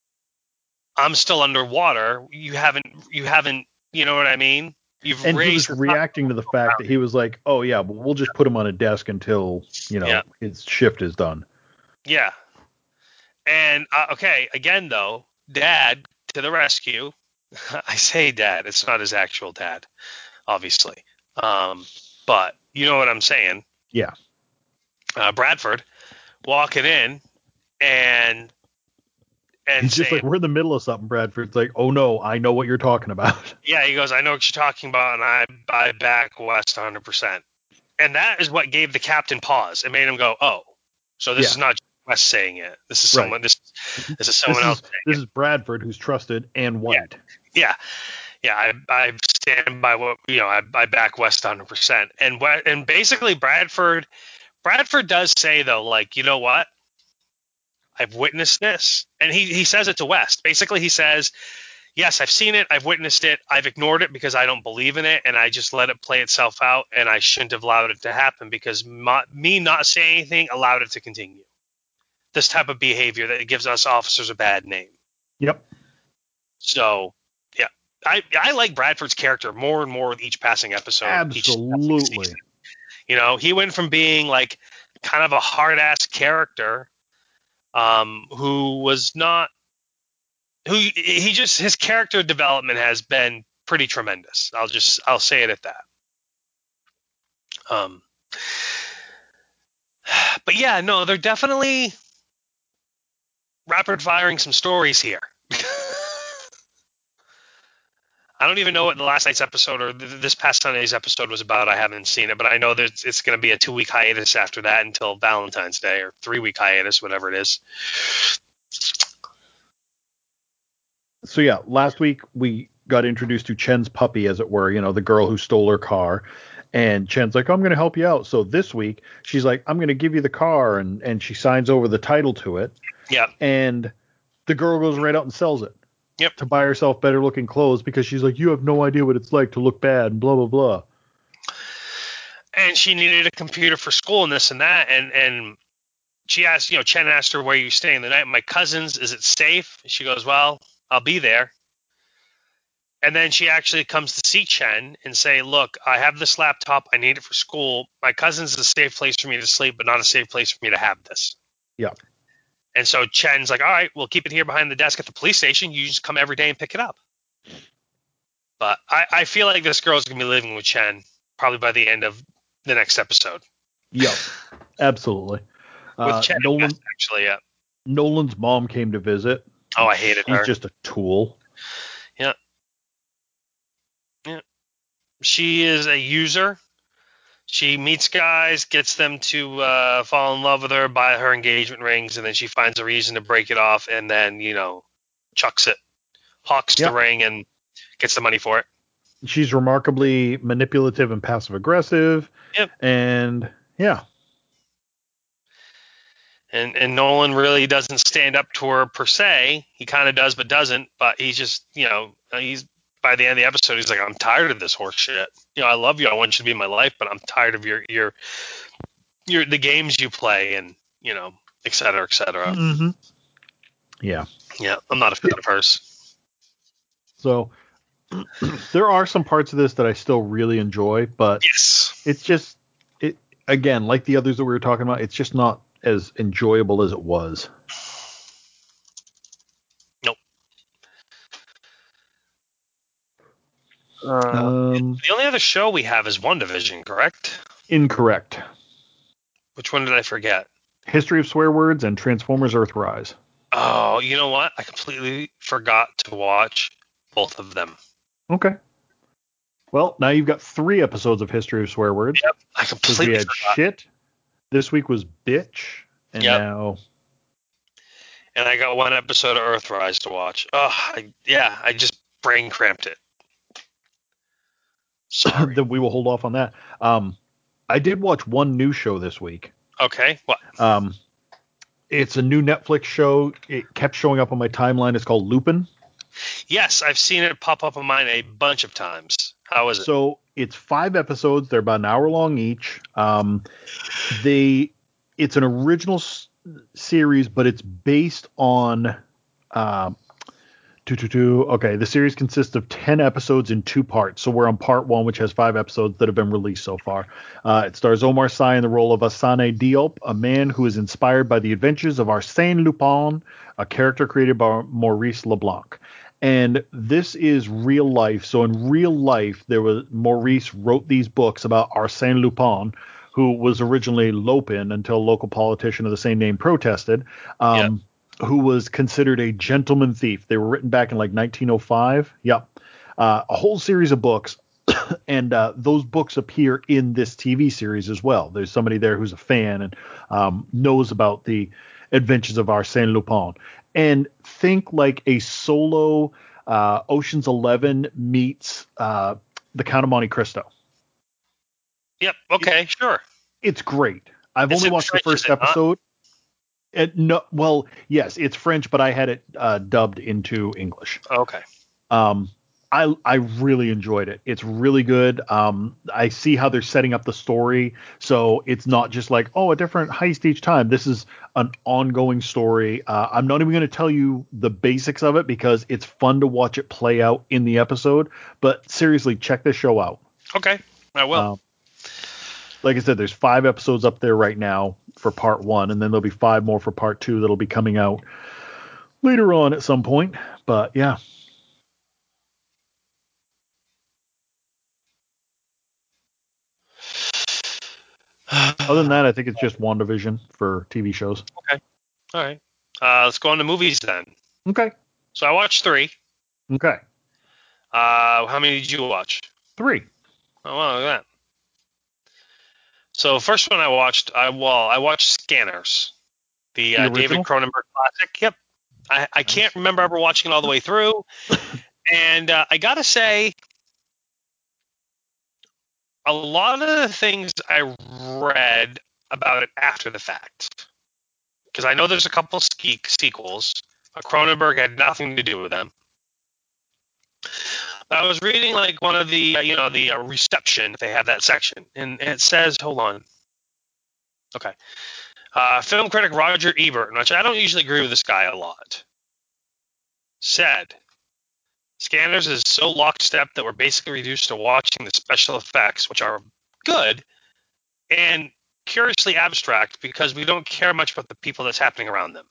I'm still underwater. You haven't, you haven't, you know what I mean? You've and he raised was reacting to the fact that he was like, oh yeah, but we'll just put him on a desk until, you know, Yeah. his shift is done. Yeah. And uh, okay, again though, Dad to the rescue. I say Dad, it's not his actual dad, obviously. Um, but you know what I'm saying. Yeah. Uh, Bradford walking in and and He's just saying, like, we're in the middle of something, Bradford's like, oh no, I know what you're talking about. yeah, he goes, I know what you're talking about, and I I back West one hundred percent. And that is what gave the captain pause. It made him go, oh, so this Yeah. is not West saying it. This is Right. someone. This this is someone this else. Is, this is Bradford, who's trusted and white. Yeah, yeah. I, I stand by what you know. I, I back West one hundred percent. And what and basically Bradford, Bradford does say though, like, you know what? I've witnessed this, and he he says it to West. Basically, he says, yes, I've seen it, I've witnessed it, I've ignored it because I don't believe in it, and I just let it play itself out, and I shouldn't have allowed it to happen because my, me not saying anything allowed it to continue. This type of behavior that gives us officers a bad name. Yep. So, yeah, I I like Bradford's character more and more with each passing episode. Absolutely. Each passing season. You know, he went from being like kind of a hard ass character, um, who was not. Who he just his character development has been pretty tremendous. I'll just I'll say it at that. Um, but yeah, no, they're definitely rapid firing some stories here. I don't even know what the last night's episode or th- this past Sunday's episode was about. I haven't seen it, but I know that it's, it's going to be a two week hiatus after that until Valentine's Day or three week hiatus, whatever it is. So yeah, last week we got introduced to Chen's puppy, as it were, you know, the girl who stole her car. And Chen's like, I'm going to help you out. So this week she's like, I'm going to give you the car. And, and she signs over the title to it. Yeah. And the girl goes right out and sells it. Yep. To buy herself better looking clothes because she's like, you have no idea what it's like to look bad and blah, blah, blah. And she needed a computer for school and this and that. And, and she asked, you know, Chen asked her, where are you staying the night? My cousin's, is it safe? She goes, well, I'll be there. And then she actually comes to see Chen and say, look, I have this laptop. I need it for school. My cousin's is a safe place for me to sleep, but not a safe place for me to have this. Yeah. And so Chen's like, all right, we'll keep it here behind the desk at the police station. You just come every day and pick it up. But I, I feel like this girl's going to be living with Chen probably by the end of the next episode. Yep. Absolutely. With uh, Chen Nolan, West, actually, yeah. Nolan's mom came to visit. Oh, I hated She's her. just a tool. Yeah. Yeah. She is a user. She meets guys, gets them to uh, fall in love with her, buy her engagement rings, and then she finds a reason to break it off, and then, you know, chucks it, hawks Yep. the ring, and gets the money for it. She's remarkably manipulative and passive aggressive. Yep. And yeah. And and Nolan really doesn't stand up to her per se. He kind of does, but doesn't. But he's just, you know, he's by the end of the episode, he's like, I'm tired of this horse shit. You know, I love you. I want you to be in my life, but I'm tired of your your your the games you play, and you know, et cetera, et cetera. Mm-hmm. Yeah. Yeah, I'm not a fan of hers. So there are some parts of this that I still really enjoy, but Yes. it's just it again, like the others that we were talking about, it's just not as enjoyable as it was. Nope. Uh, Um, the only other show we have is WandaVision, correct? incorrect. Which one did I forget? History of Swear Words and Transformers Earthrise. Oh, you know what? I completely forgot to watch both of them. Okay. Well, now you've got three episodes of History of Swear Words. Yep, I Because completely we had forgot. shit. This week was bitch, and Yep. now And I got one episode of Earthrise to watch. Oh, I, yeah, I just brain cramped it. Sorry. then we will hold off on that. Um, I did watch one new show this week. Okay, what? Um, it's a new Netflix show. It kept showing up on my timeline. It's called Lupin. Yes, I've seen it pop up on mine a bunch of times. How is it? So it's five episodes. They're about an hour long each. Um, they, it's an original s- series, but it's based on. Uh, two, two, two. Okay, the series consists of ten episodes in two parts. So we're on part one, which has five episodes that have been released so far. Uh, it stars Omar Sy in the role of Asane Diop, a man who is inspired by the adventures of Arsène Lupin, a character created by Maurice LeBlanc. And this is real life. So in real life, there was Maurice wrote these books about Arsène Lupin, who was originally Lopin until a local politician of the same name protested. Um, yep. Who was considered a gentleman thief. They were written back in like nineteen oh five. Yep. Uh, a whole series of books. And uh, those books appear in this T V series as well. There's somebody there who's a fan and um, knows about the adventures of Arsène Lupin. And think like a solo uh, Ocean's Eleven meets uh, The Count of Monte Cristo. Yep. Okay. It, sure. It's great. I've is only watched French, the first episode. It, no, well, yes, it's French, but I had it uh, dubbed into English. Okay. Um, I I really enjoyed it. It's really good. Um, I see how they're setting up the story, so it's not just like, oh, a different heist each time. This is an ongoing story. Uh, I'm not even going to tell you the basics of it because it's fun to watch it play out in the episode. But seriously, check this show out. Okay, I will. Um, like I said, there's five episodes up there right now for part one, and then there'll be five more for part two that'll be coming out later on at some point. But yeah. Other than that, I think it's just WandaVision for T V shows. Okay. All right. Uh, let's go on to movies then. Okay. So I watched three. Okay. Uh, how many did you watch? Three. Oh, well, look at that. So first one I watched, I well, I watched Scanners, the, the uh, David Cronenberg classic. Yep. I, I can't remember ever watching it all the way through. And uh, I got to say, a lot of the things I read about it after the fact, because I know there's a couple ski- sequels, but Cronenberg had nothing to do with them. I was reading like one of the, uh, you know, the uh, reception, they have that section, and it says, hold on. Okay. Uh, film critic Roger Ebert, which I don't usually agree with this guy a lot, said, Scanners is so lockstep that we're basically reduced to watching the special effects, which are good and curiously abstract because we don't care much about the people that's happening around them.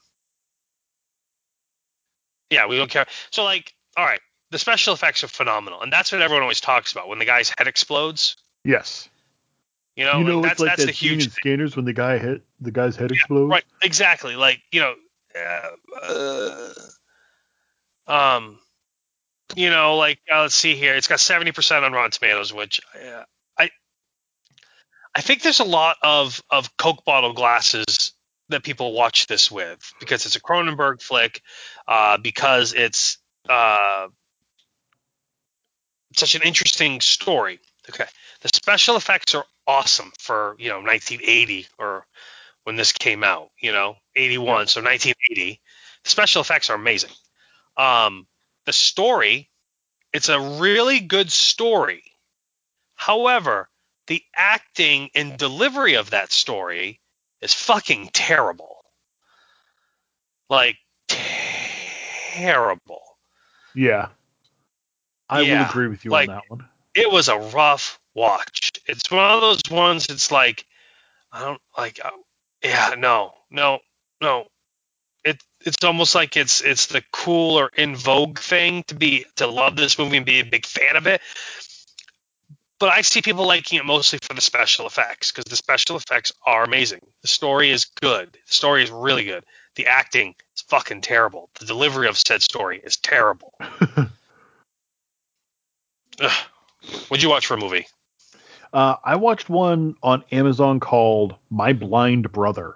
Yeah, we don't care. So, like, all right, the special effects are phenomenal, and that's what everyone always talks about when the guy's head explodes. Yes. You know, you know, like, it's that's like that's that the scene huge in Scanners when the guy hit the guy's head yeah, explodes. Right, exactly. Like, you know, uh, uh, um, you know, like uh, let's see here, it's got seventy percent on Rotten Tomatoes, which uh, I, I think there's a lot of of Coke bottle glasses that people watch this with because it's a Cronenberg flick, uh, because it's uh, such an interesting story. Okay, the special effects are awesome for, you know, nineteen eighty or when this came out, you know, eighty-one, so nineteen eighty. The special effects are amazing. Um, the story, it's a really good story. However, the acting and delivery of that story is fucking terrible. Like, terrible. Yeah. I yeah, will agree with you like, on that one. It was a rough watch. It's one of those ones, it's like, I don't, like, uh, yeah, no, no, no. It, it's almost like it's it's the cool or in vogue thing to be to love this movie and be a big fan of it. But I see people liking it mostly for the special effects, because the special effects are amazing. The story is good. The story is really good. The acting is fucking terrible. The delivery of said story is terrible. Ugh. What'd you watch for a movie? Uh, I watched one on Amazon called My Blind Brother.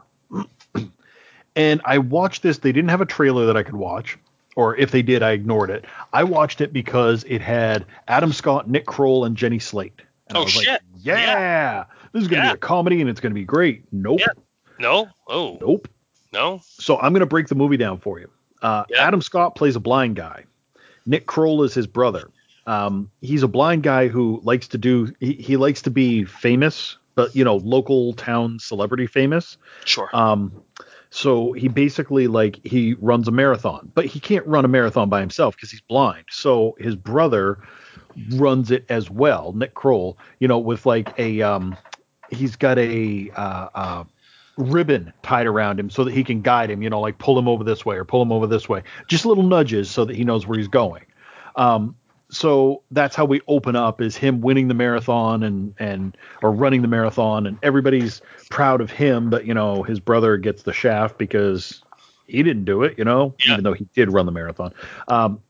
And I watched this. They didn't have a trailer that I could watch. Or if they did, I ignored it. I watched it because it had Adam Scott, Nick Kroll, and Jenny Slate. And oh, I was shit. like, yeah, yeah. This is going to yeah. be a comedy and it's going to be great. Nope. Yeah. No? Oh. Nope. No? So I'm going to break the movie down for you. Uh, yeah. Adam Scott plays a blind guy. Nick Kroll is his brother. Um, he's a blind guy who likes to do, he, he likes to be famous, but, you know, local town celebrity famous. Sure. Um, so he basically, like, he runs a marathon, but he can't run a marathon by himself because he's blind. So his brother runs it as well, Nick Kroll, you know, with like a, um, he's got a, uh, uh, ribbon tied around him so that he can guide him, you know, like pull him over this way or pull him over this way, just little nudges so that he knows where he's going. Um, so that's how we open up, is him winning the marathon and, and, or running the marathon, and everybody's proud of him, but, you know, his brother gets the shaft because he didn't do it, you know, yeah. even though he did run the marathon. Um,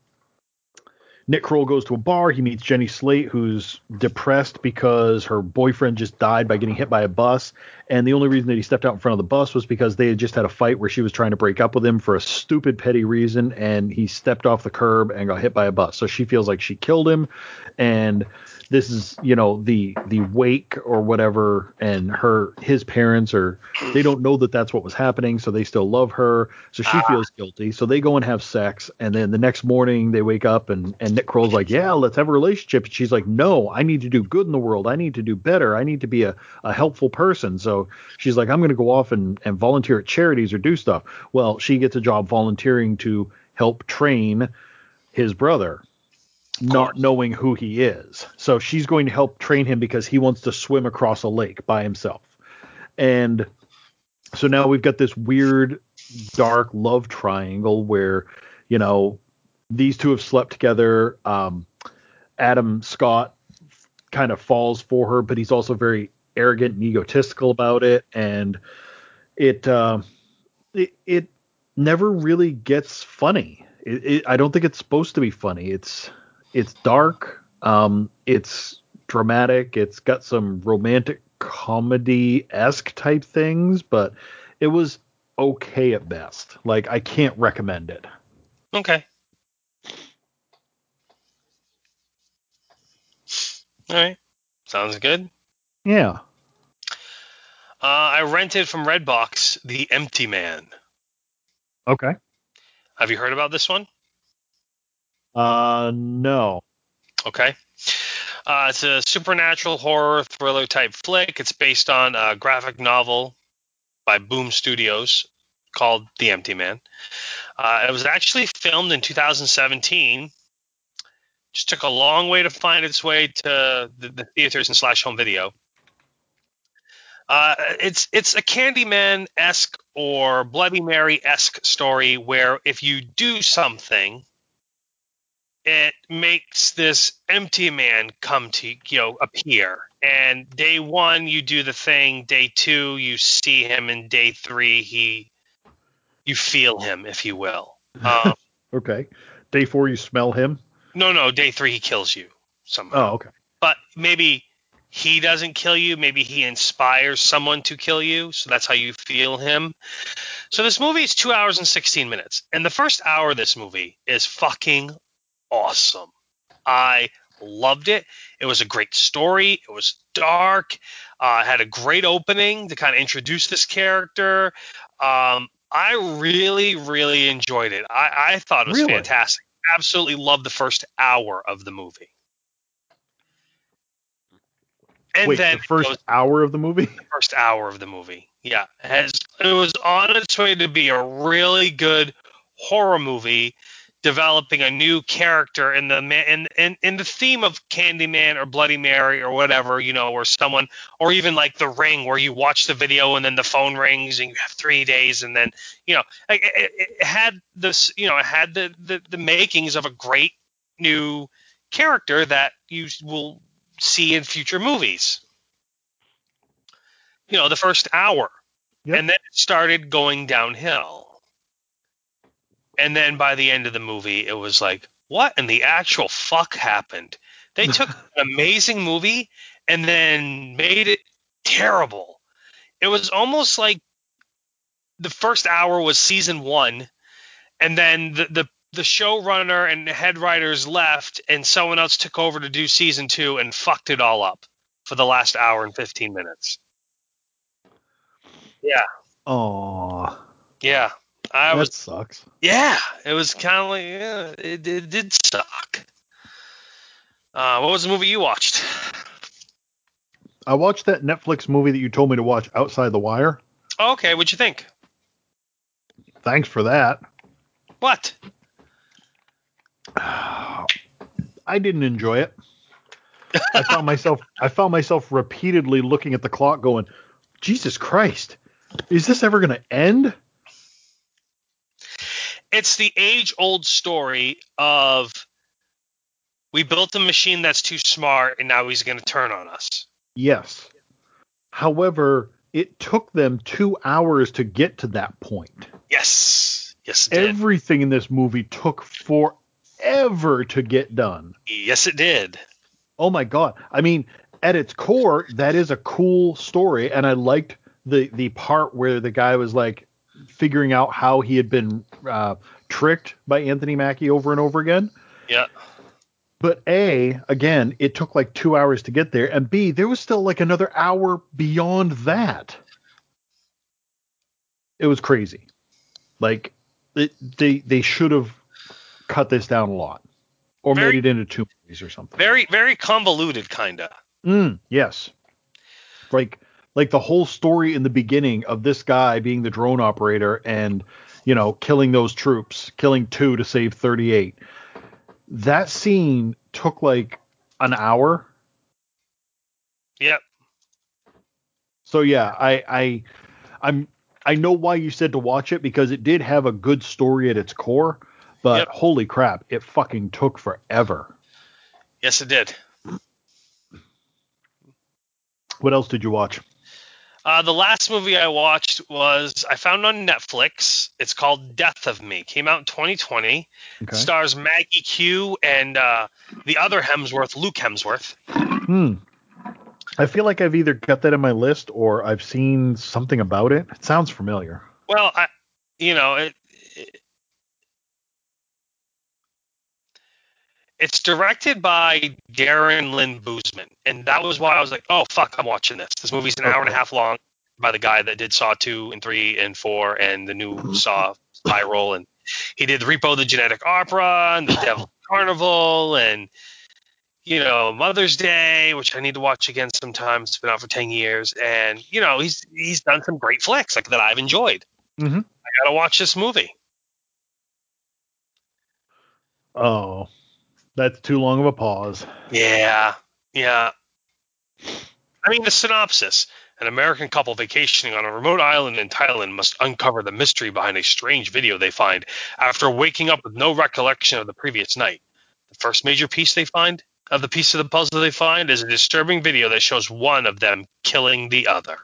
Nick Kroll goes to a bar. He meets Jenny Slate, who's depressed because her boyfriend just died by getting hit by a bus. And the only reason that he stepped out in front of the bus was because they had just had a fight where she was trying to break up with him for a stupid, petty reason. And he stepped off the curb and got hit by a bus. So she feels like she killed him. And this is, you know, the the wake or whatever. And her his parents are, they don't know that that's what was happening. So they still love her. So she Ah. feels guilty. So they go and have sex. And then the next morning they wake up and, and Nick Kroll's like, yeah, let's have a relationship. And she's like, no, I need to do good in the world. I need to do better. I need to be a, a helpful person. So she's like, I'm going to go off and, and volunteer at charities or do stuff. Well, she gets a job volunteering to help train his brother, not knowing who he is. So she's going to help train him because he wants to swim across a lake by himself. And so now we've got this weird, dark love triangle where, you know, these two have slept together. Um, Adam Scott kind of falls for her, but he's also very arrogant and egotistical about it. And it, uh, it, it never really gets funny. It, it, I don't think it's supposed to be funny. It's, it's dark. Um, it's dramatic. It's got some romantic comedy-esque type things, but it was okay at best. Like, I can't recommend it. Okay. All right. Sounds good. Yeah. Uh, I rented from Redbox The Empty Man. Okay. Have you heard about this one? Uh, no. Okay. Uh, it's a supernatural horror thriller type flick. It's based on a graphic novel by Boom Studios called The Empty Man. Uh, it was actually filmed in two thousand seventeen. Just took a long way to find its way to the, the theaters and slash home video. Uh, it's it's a Candyman-esque or Bloody Mary-esque story where if you do something, it makes this empty man come to, you know, appear. And day one, you do the thing. Day two, you see him. And day three, he, you feel him, if you will. Um, Okay. Day four, you smell him? no, no. Day three, he kills you somehow. Oh, okay. But maybe he doesn't kill you. Maybe he inspires someone to kill you. So that's how you feel him. So this movie is two hours and sixteen minutes. And the first hour of this movie is fucking awesome. I loved it. It was a great story. It was dark. Uh, had a great opening to kind of introduce this character. Um, I really, really enjoyed it. I, I thought it was Really? fantastic. Absolutely loved the first hour of the movie. And Wait, then the first it goes, hour of the movie? first hour of the movie. Yeah, it has it was on its way to be a really good horror movie, developing a new character in the ma- in, in in the theme of Candyman or Bloody Mary or whatever, you know, or someone, or even like The Ring, where you watch the video and then the phone rings and you have three days, and then you know, like, it, it had this, you know, it had the, the the makings of a great new character that you will see in future movies. You know, the first hour. Yep. And then it started going downhill. And then by the end of the movie, it was like, what in the actual fuck happened? They took an amazing movie and then made it terrible. It was almost like the first hour was season one, and then the, the, the showrunner and the head writers left, and someone else took over to do season two and fucked it all up for the last hour and fifteen minutes. Yeah. Aw, Yeah. I that was sucks. Yeah, it was kind of like, yeah, it, it did suck. Uh, what was the movie you watched? I watched that Netflix movie that you told me to watch, Outside the Wire. Oh, okay, what'd you think? Thanks for that. What? I didn't enjoy it. I found myself I found myself repeatedly looking at the clock going, Jesus Christ, is this ever going to end? It's the age-old story of we built a machine that's too smart, and now he's going to turn on us. Yes. However, it took them two hours to get to that point. Yes. Yes, it did. Everything in this movie took forever to get done. Yes, it did. Oh my God. I mean, at its core, that is a cool story. And I liked the, the part where the guy was like figuring out how he had been uh, tricked by Anthony Mackie over and over again. Yeah. But A, again, it took like two hours to get there. And B, there was still like another hour beyond that. It was crazy. Like, it, they they should have cut this down a lot. Or Very- made it into two movies or something. Very, very convoluted, kind of. Mm, yes. Like like the whole story in the beginning of this guy being the drone operator and, you know, killing those troops, killing two to save thirty-eight. That scene took like an hour. Yep. So yeah, I I I'm I know why you said to watch it, because it did have a good story at its core, but Yep. holy crap, it fucking took forever. Yes, it did. What else did you watch? Uh, the last movie I watched was I found on Netflix. It's called Death of Me. Came out in twenty twenty. Okay. Stars Maggie Q and uh, the other Hemsworth, Luke Hemsworth. Hmm. I feel like I've either got that in my list or I've seen something about it. It sounds familiar. Well, I, you know, it, it, it's directed by Darren Lynn Bousman, and that was why I was like, oh fuck, I'm watching this. This movie's an hour and a half long, by the guy that did Saw two and three and four and the new Saw Spiral, and he did Repo the Genetic Opera and the Devil Carnival and, you know, Mother's Day, which I need to watch again sometime. It's been out for ten years, and you know, he's he's done some great flicks like that I've enjoyed. Mm-hmm. I gotta watch this movie. Oh, that's too long of a pause. Yeah, yeah. I mean, the synopsis. An American couple vacationing on a remote island in Thailand must uncover the mystery behind a strange video they find after waking up with no recollection of the previous night. The first major piece they find, of the piece of the puzzle they find, is a disturbing video that shows one of them killing the other.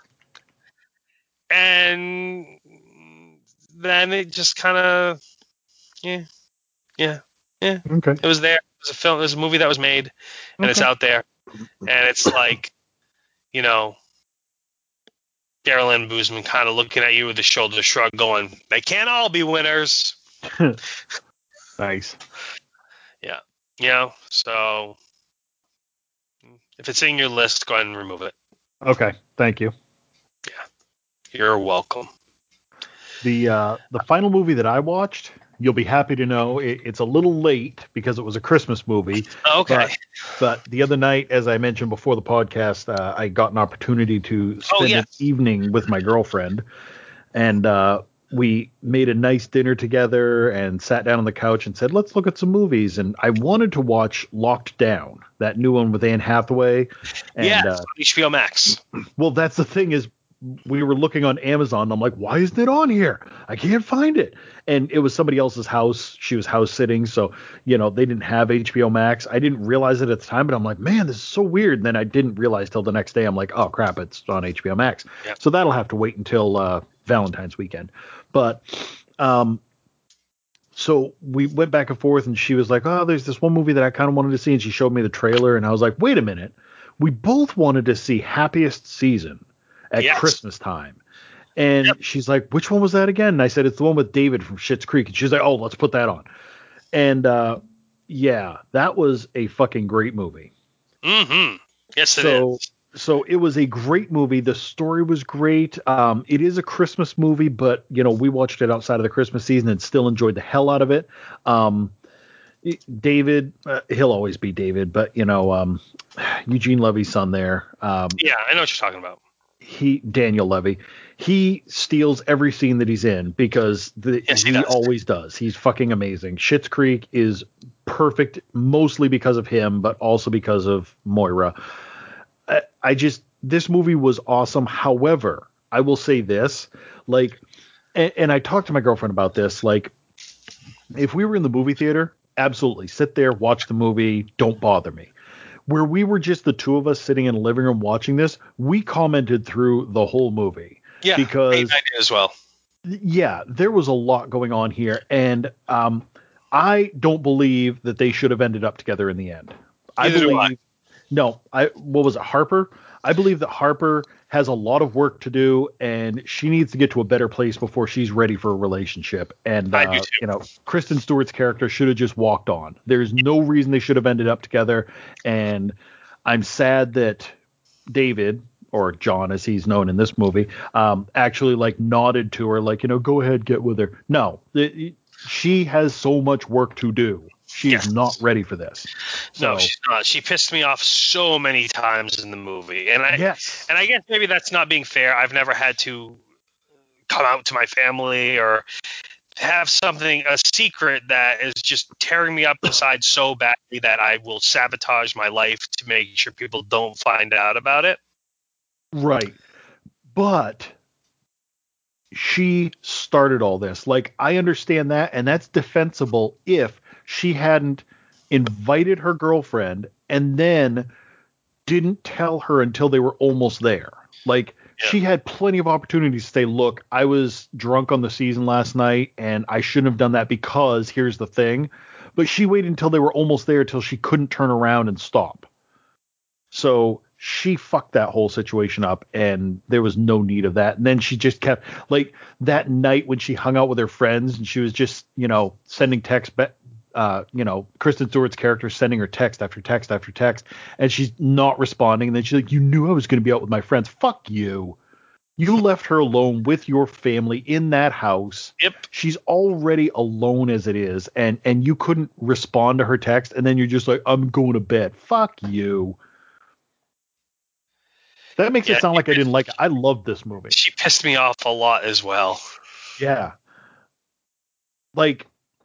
And then it just kind of, yeah, yeah, yeah. Okay. It was there. It was a film. It was a movie that was made, and Okay. it's out there. And it's like, you know, Darren Boozman kind of looking at you with a shoulder shrug, going, "They can't all be winners." Nice. Yeah, you know. So if it's in your list, go ahead and remove it. Okay, thank you. You're welcome. The uh, the final movie that I watched, you'll be happy to know, it, it's a little late because it was a Christmas movie. Okay. But, but the other night, as I mentioned before the podcast, uh, I got an opportunity to spend Oh, yes. an evening with my girlfriend, and uh, we made a nice dinner together and sat down on the couch and said, let's look at some movies. And I wanted to watch Locked Down, that new one with Anne Hathaway. And, yes, uh, H B O Max. well, that's the thing is, we were looking on Amazon. And I'm like, why isn't it on here? I can't find it. And it was somebody else's house. She was house sitting. So, you know, they didn't have H B O Max. I didn't realize it at the time, but I'm like, man, this is so weird. And then I didn't realize till the next day. I'm like, oh, crap, it's on H B O Max. Yeah. So that'll have to wait until uh, Valentine's weekend. But um, so we went back and forth, and she was like, oh, there's this one movie that I kind of wanted to see. And she showed me the trailer. And I was like, wait a minute. We both wanted to see Happiest Season at Yes. Christmas time. And Yep. she's like, which one was that again? And I said, it's the one with David from Schitt's Creek. And she's like, oh, let's put that on. And uh, yeah, that was a fucking great movie. Mm-hmm. Yes, it so, is. So it was a great movie. The story was great. Um, it is a Christmas movie, but, you know, we watched it outside of the Christmas season and still enjoyed the hell out of it. Um, David, uh, he'll always be David, but, you know, um, Eugene Levy's son there. Um, Yeah, I know what you're talking about. he Daniel Levy, he steals every scene that he's in because the, Yes, he he does. always does. He's fucking amazing. Schitt's Creek is perfect, mostly because of him, but also because of Moira. I, I just this movie was awesome. However, I will say this, like, and, and I talked to my girlfriend about this. Like, if we were in the movie theater, absolutely sit there, watch the movie, don't bother me. Where we were just the two of us sitting in a living room watching this, we commented through the whole movie. Yeah, because I did as well. yeah, there was a lot going on here, and um, I don't believe that they should have ended up together in the end. I Neither do believe I. no, I what was it, Harper? I believe that Harper has a lot of work to do, and she needs to get to a better place before she's ready for a relationship. And I do uh, too. you know, Kristen Stewart's character should have just walked on. There's no reason they should have ended up together, and I'm sad that David, or John as he's known in this movie, um, actually like nodded to her, like, you know, go ahead, get with her. No, it, she has so much work to do. She Yes. is not ready for this. So, No, she's not. She pissed me off so many times in the movie, and I yes. and I guess maybe that's not being fair. I've never had to come out to my family or have something, a secret that is just tearing me up inside so badly that I will sabotage my life to make sure people don't find out about it. Right. But she started all this. Like, I understand that, and that's defensible if she hadn't invited her girlfriend and then didn't tell her until they were almost there. Like, Yeah. she had plenty of opportunities to say, look, I was drunk on the season last night, and I shouldn't have done that because here's the thing. But she waited until they were almost there till she couldn't turn around and stop. So she fucked that whole situation up, and there was no need of that. And then she just kept, like, that night when she hung out with her friends and she was just, you know, sending text back, uh, you know, Kristen Stewart's character sending her text after text after text, and she's not responding. And then she's like, you knew I was going to be out with my friends. Fuck you. You left her alone with your family in that house. Yep. She's already alone as it is, and and you couldn't respond to her text, and then you're just like, I'm going to bed. Fuck you. That makes Yeah, it sound like I didn't like it. I loved this movie. She pissed me off a lot as well. Yeah. Like,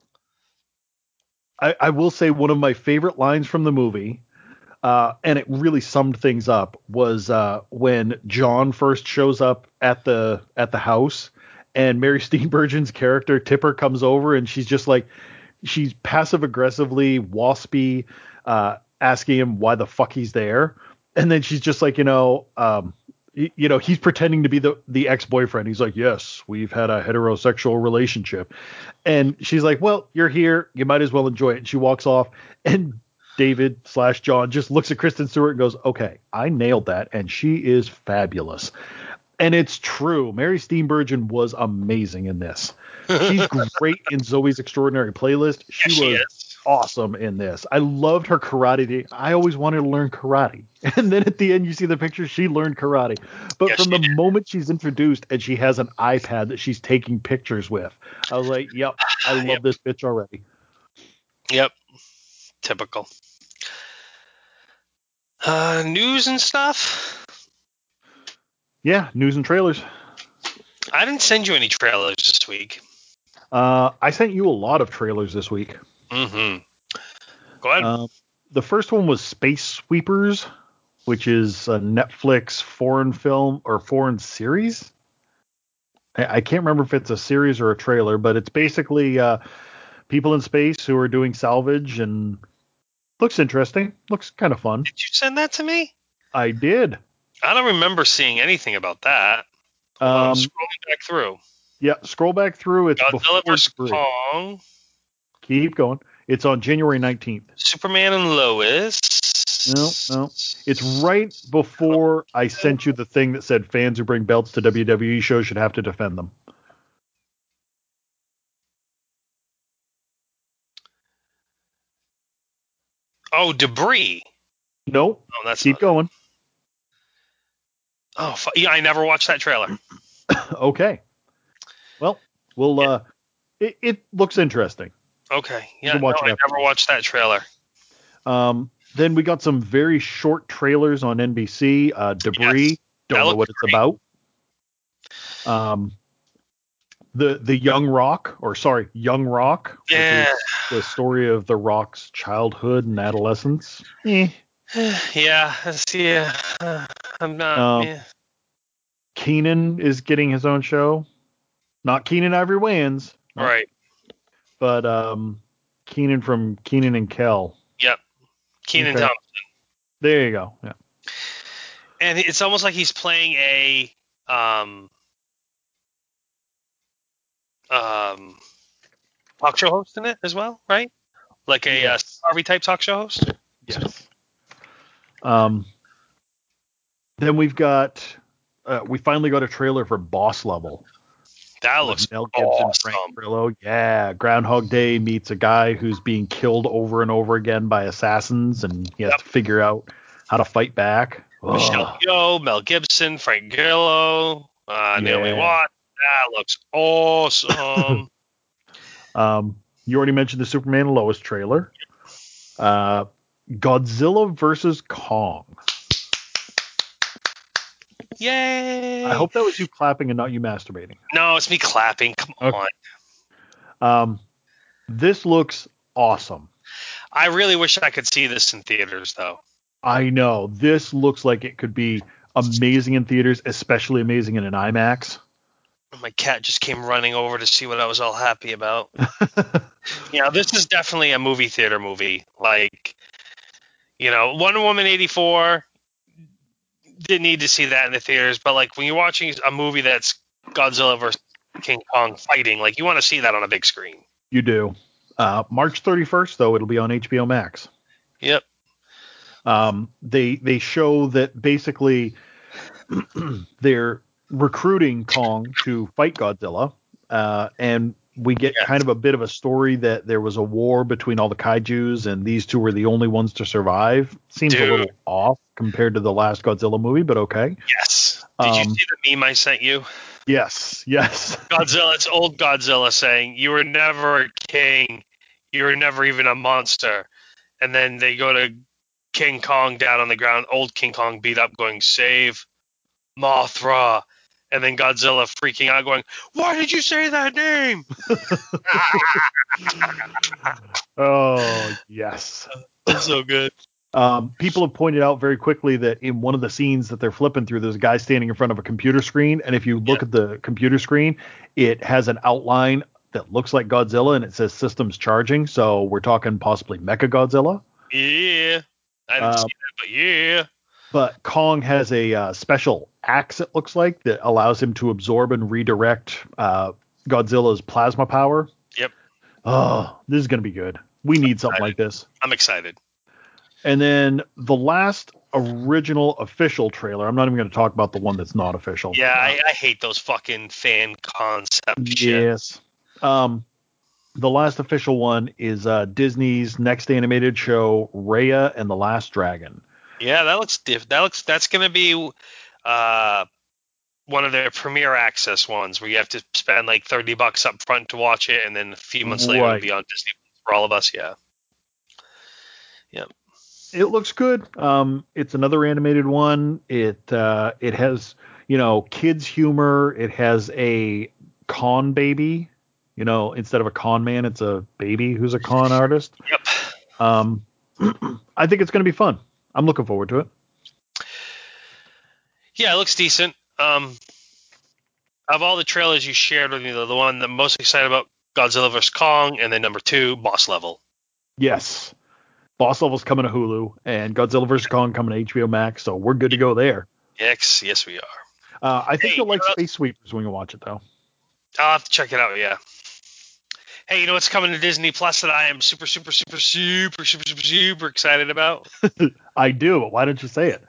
I, I will say one of my favorite lines from the movie, uh, and it really summed things up, was uh, when John first shows up at the at the house, and Mary Steenburgen's character Tipper comes over, and she's just like, she's passive aggressively waspy, uh, asking him why the fuck he's there, and then she's just like, you know, um, y- you know, he's pretending to be the the ex-boyfriend. He's like, yes, we've had a heterosexual relationship, and she's like, well, you're here, you might as well enjoy it. And she walks off, and David slash John just looks at Kristen Stewart and goes, okay, I nailed that, and she is fabulous. And it's true. Mary Steenburgen was amazing in this. She's great in Zoe's Extraordinary Playlist. She Yes, she was is. awesome in this. I loved her karate. I always wanted to learn karate. And then at the end, you see the picture, she learned karate. But Yes, from the she did. moment she's introduced and she has an iPad that she's taking pictures with, I was like, yep, I love Yep. this bitch already. Yep. Typical. Uh, news and stuff. Yeah, news and trailers. I didn't send you any trailers this week. Uh, I sent you a lot of trailers this week. Mm-hmm. Go ahead. Uh, the first one was Space Sweepers, which is a Netflix foreign film or foreign series. I, I can't remember if it's a series or a trailer, but it's basically uh, people in space who are doing salvage and looks interesting. Looks kind of fun. Did you send that to me? I did. I don't remember seeing anything about that. Hold on, I'm Um, scrolling back through. yeah, scroll back through. It's before Godzilla versus Debris. Kong, Keep going. It's on January nineteenth. Superman and Lois. No, no. It's right before I sent you the thing that said fans who bring belts to W W E shows should have to defend them. Oh, Debris. Nope. Oh, that's Keep not going. It. Oh, fu- yeah, I never watched that trailer. Okay. Well, we'll. Yeah. Uh, it, it looks interesting. Okay, You yeah, can no, watch it I after never this. watched that trailer. Um, then we got some very short trailers on N B C. Uh, Debris. Yes, Don't that know looks what it's great. about. Um, the the Young Rock, or sorry, Young Rock, Yeah. which is the story of the Rock's childhood and adolescence. Eh. Yeah, that's- yeah. uh, I'm not. Um, yeah. Keenan is getting his own show. Not Keenan Ivory Wayans, no, Right. but um, Keenan from Keenan and Kel. Yep. Keenan Okay. Thompson. There you go. Yeah. And it's almost like he's playing a um um talk show host in it as well, right? Like a Yes. uh, Harvey type talk show host. Yes. Um. Then we've got. Uh, we finally got a trailer for Boss Level. That with looks Mel Gibson, awesome. Frank Grillo. Yeah, Groundhog Day meets a guy who's being killed over and over again by assassins, and he has Yep. to figure out how to fight back. Michelle Ugh. Yeoh, Mel Gibson, Frank Grillo, uh, Naomi Yeah. Watts. That looks awesome. Um, you already mentioned the Superman and Lois trailer. Uh, Godzilla versus Kong. Yay! I hope that was you clapping and not you masturbating. No, it's me clapping. Come Okay. on. Um, this looks awesome. I really wish I could see this in theaters, though. I know. This looks like it could be amazing in theaters, especially amazing in an IMAX. My cat just came running over to see what I was all happy about. You know, this is definitely a movie theater movie. Like, you know, Wonder Woman eighty-four, didn't need to see that in the theaters, but like when you're watching a movie that's Godzilla versus King Kong fighting, like you want to see that on a big screen. You do. Uh, March thirty-first, though, it'll be on H B O Max. Yep. Um, they they show that basically they're recruiting Kong to fight Godzilla, uh, and we get Yes. kind of a bit of a story that there was a war between all the kaijus, and these two were the only ones to survive. Seems Dude. a little off compared to the last Godzilla movie, but okay. Yes. Did Um, you see the meme I sent you? Yes, yes. Godzilla, it's old Godzilla saying, "You were never a king. You were never even a monster." And then they go to King Kong down on the ground, old King Kong beat up, going, "Save Mothra." And then Godzilla freaking out, going, "Why did you say that name?" Oh, yes. That's so good. Um, people have pointed out very quickly that in one of the scenes that they're flipping through, there's a guy standing in front of a computer screen, and if you look Yeah. at the computer screen, it has an outline that looks like Godzilla, and it says systems charging, so we're talking possibly Mecha Godzilla. Yeah. I didn't Uh, see that, but yeah. But Kong has a uh, special axe, it looks like, that allows him to absorb and redirect uh, Godzilla's plasma power. Yep. Oh, this is going to be good. We need something like this. I'm excited. And then the last original official trailer, I'm not even going to talk about the one that's not official. Yeah, I, I hate those fucking fan concept shit. Yes. Um, the last official one is uh, Disney's next animated show, Raya and the Last Dragon. Yeah, that looks diff- that looks that's going to be uh, one of their premiere access ones where you have to spend like thirty bucks up front to watch it, and then a few months later it'll Right. be on Disney for all of us. Yeah. Yep. It looks good. Um, it's another animated one. It uh, it has, you know, kids humor. It has a con baby. You know, instead of a con man, it's a baby who's a con artist. Yep. Um, I think it's going to be fun. I'm looking forward to it. Yeah, it looks decent. Um, of all the trailers you shared with me, the, the one that I'm most excited about, Godzilla versus Kong, and then number two, Boss Level. Yes. Boss Level's coming to Hulu, and Godzilla versus Kong coming to H B O Max, so we're good to go there. Yes, yes, we are. Uh, I think Hey, you'll like uh, Space Sweepers when you watch it, though. I'll have to check it out, yeah. Hey, you know what's coming to Disney Plus that I am super, super, super, super, super, super, super excited about? I do. Why don't you say it?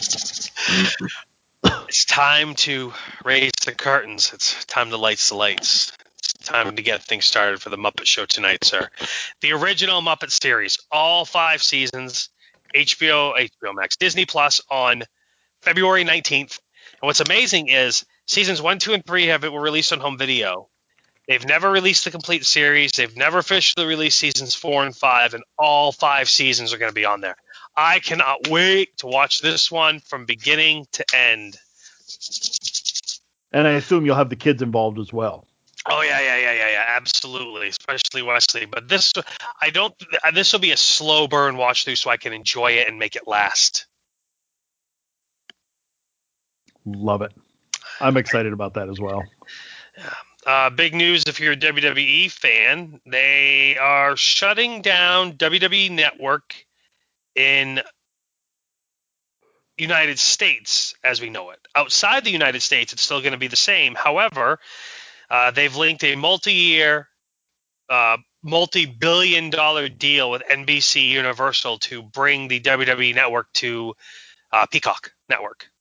It's time to raise the curtains. It's time to light the lights. It's time to get things started for the Muppet Show tonight, sir. The original Muppet series, all five seasons, H B O, H B O Max, Disney Plus on February nineteenth. And what's amazing is seasons one, two, and three have it were released on home video. They've never released the complete series. They've never officially released seasons four and five, and all five seasons are going to be on there. I cannot wait to watch this one from beginning to end. And I assume you'll have the kids involved as well. Oh yeah, yeah, yeah, yeah, yeah, absolutely, especially Wesley. But this, I don't. This will be a slow burn watch through, so I can enjoy it and make it last. Love it. I'm excited about that as well. Uh, big news if you're a W W E fan, they are shutting down W W E Network in United States as we know it. Outside the United States, it's still going to be the same. However, uh, they've linked a multi-year, uh, multi-billion dollar deal with N B C Universal to bring the W W E Network to uh, Peacock Network.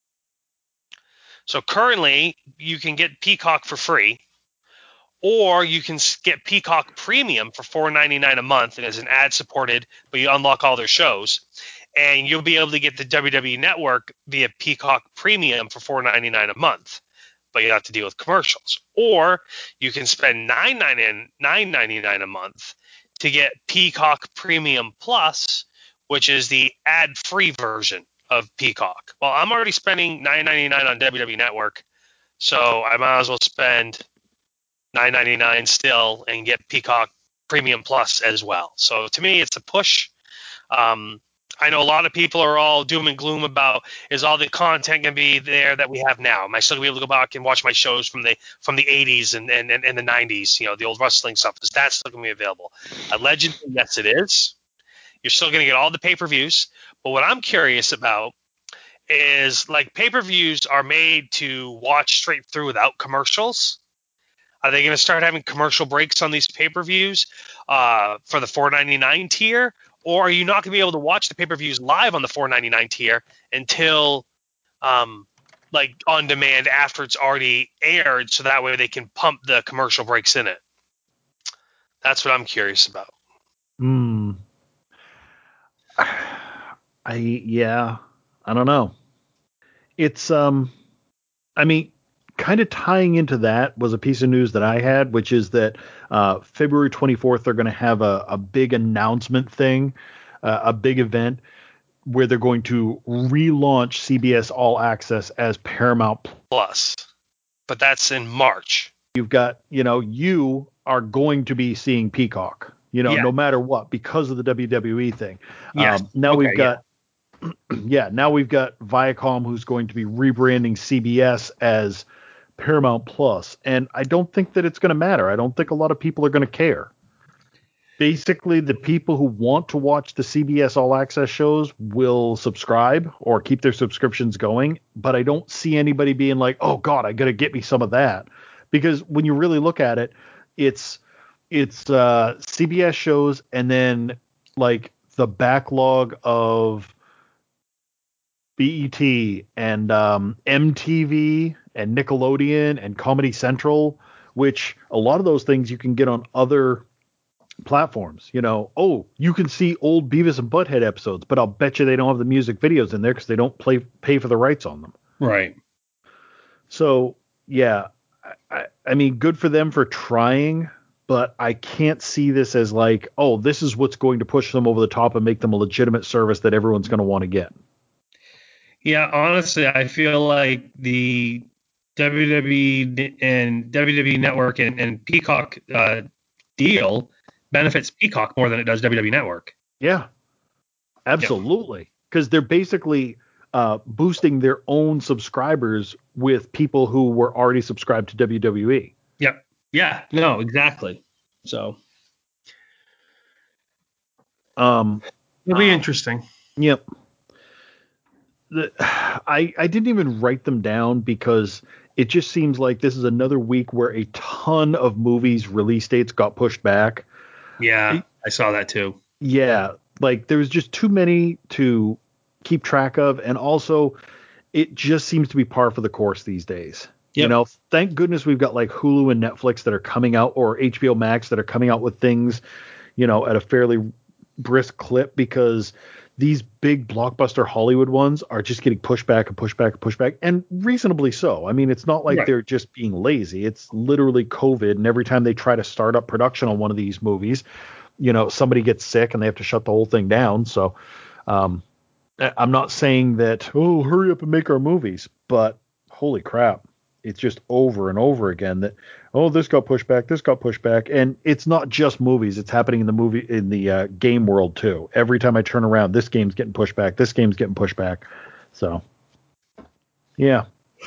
So currently, you can get Peacock for free, or you can get Peacock Premium for four ninety-nine a month, and as an ad-supported, but you unlock all their shows. And you'll be able to get the W W E Network via Peacock Premium for four ninety-nine a month, but you have to deal with commercials. Or you can spend nine ninety-nine a month to get Peacock Premium Plus, which is the ad-free version of Peacock. Well, I'm already spending nine ninety-nine on W W E Network, so I might as well spend nine ninety-nine still and get Peacock Premium Plus as well. So to me, it's a push. Um, I know a lot of people are all doom and gloom about, is all the content going to be there that we have now? Am I still going to be able to go back and watch my shows from the from the eighties and, and, and, and the nineties, you know, the old wrestling stuff? Is that still going to be available? Allegedly, yes, it is. You're still going to get all the pay-per-views. But what I'm curious about is, like, pay-per-views are made to watch straight through without commercials. Are they going to start having commercial breaks on these pay-per-views uh, for the four ninety-nine tier? Or are you not going to be able to watch the pay-per-views live on the four ninety-nine tier until, um, like, on demand after it's already aired, so that way they can pump the commercial breaks in it? That's what I'm curious about. Hmm. I yeah. I don't know. It's um. I mean, kind of tying into that was a piece of news that I had, which is that uh, February twenty-fourth they're going to have a, a big announcement thing, uh, a big event where they're going to relaunch C B S All Access as Paramount Plus. But that's in March. You've got, you know, you are going to be seeing Peacock, you know, Yeah. no matter what, because of the W W E thing. Yes. Um, now Okay, we've got, yeah. yeah, now we've got Viacom, who's going to be rebranding C B S as Paramount Plus, and I don't think that it's going to matter. I don't think a lot of people are going to care. Basically, the people who want to watch the C B S All Access shows will subscribe or keep their subscriptions going, but I don't see anybody being like, "Oh God, I got to get me some of that," because when you really look at it, it's it's uh, C B S shows and then like the backlog of B E T and um, M T V and Nickelodeon and Comedy Central, which a lot of those things you can get on other platforms. You know, oh, you can see old Beavis and Butthead episodes, but I'll bet you they don't have the music videos in there because they don't play pay for the rights on them. Right. So, yeah, I, I mean, good for them for trying, but I can't see this as like, oh, this is what's going to push them over the top and make them a legitimate service that everyone's going to want to get. Yeah, honestly, I feel like the W W E and W W E Network and, and Peacock uh, deal benefits Peacock more than it does W W E Network. Yeah, absolutely. Because they're basically uh, boosting their own subscribers with people who were already subscribed to W W E. Yep. Yeah, no, exactly. So um, it'll be interesting. Yep. The, I, I didn't even write them down because it just seems like this is another week where a ton of movies release dates got pushed back. Yeah, I saw that too. Yeah, like there's just too many to keep track of, and also it just seems to be par for the course these days. Yep. You know, thank goodness we've got like Hulu and Netflix that are coming out, or H B O Max that are coming out with things, you know, at a fairly brisk clip, because these big blockbuster Hollywood ones are just getting pushed back and pushed back and pushed back, and reasonably so. I mean, it's not like right. they're just being lazy. It's literally COVID, and every time they try to start up production on one of these movies, you know, somebody gets sick and they have to shut the whole thing down. So um, I'm not saying that, oh, hurry up and make our movies, but holy crap. It's just over and over again that, oh, this got pushed back, this got pushed back. And it's not just movies. It's happening in the movie, in the uh, game world too. Every time I turn around, this game's getting pushed back. This game's getting pushed back. So, yeah.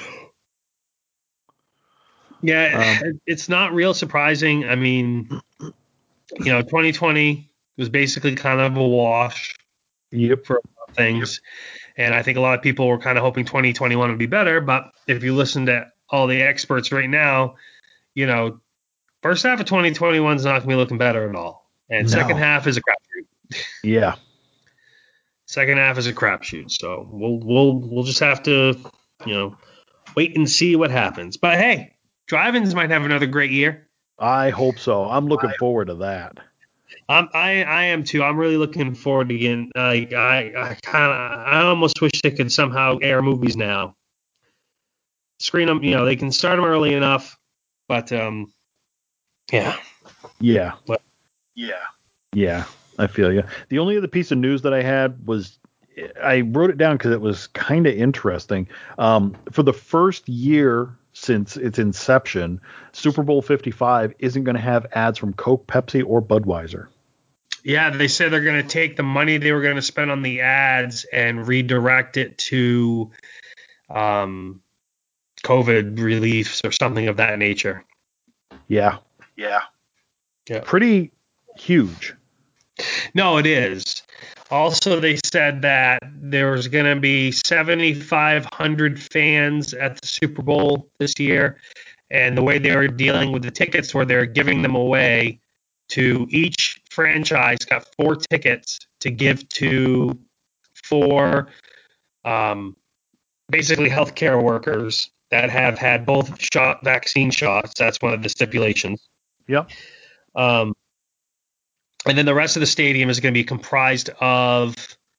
Yeah, um, it's not real surprising. I mean, you know, twenty twenty was basically kind of a wash yep. for things. Yep. And I think a lot of people were kind of hoping twenty twenty-one would be better. But if you listen to all the experts right now, you know, first half of twenty twenty-one is not going to be looking better at all. And no. second half is a crapshoot. Yeah. Second half is a crapshoot. So we'll we'll we'll just have to, you know, wait and see what happens. But hey, drive-ins might have another great year. I hope so. I'm looking I, forward to that. I'm, I I am too. I'm really looking forward to again. Like I I kind of I almost wish they could somehow air movies now. Screen them, you know, they can start them early enough, but um, yeah, yeah, but, yeah, yeah. I feel you. The only other piece of news that I had was I wrote it down because it was kind of interesting. Um, for the first year since its inception, Super Bowl fifty-five isn't going to have ads from Coke, Pepsi, or Budweiser. Yeah, they said they're going to take the money they were going to spend on the ads and redirect it to um, COVID reliefs or something of that nature. Yeah. Yeah. Yeah. Pretty huge. No, it is. Also, they said that there was going to be seventy-five hundred fans at the Super Bowl this year. And the way they were dealing with the tickets, where they're giving them away to each franchise, got four tickets to give to four um, basically healthcare workers that have had both shot vaccine shots. That's one of the stipulations. Yep. Um, and then the rest of the stadium is going to be comprised of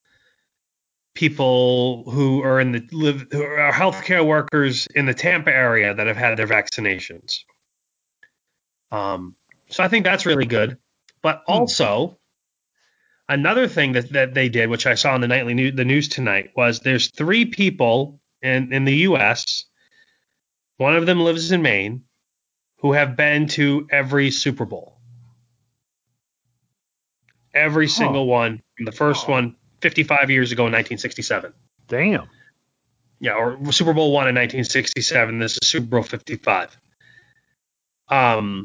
people who are in the live, who are healthcare workers in the Tampa area that have had their vaccinations. Um, so I think that's really good. But also, another thing that, that they did, which I saw in the nightly news, the news tonight, was there's three people in, in the U S, one of them lives in Maine, who have been to every Super Bowl. Every huh. single one. And the first oh. one, fifty-five years ago in nineteen sixty-seven. Damn. Yeah, or Super Bowl one in nineteen sixty-seven. This is Super Bowl fifty-five. Um,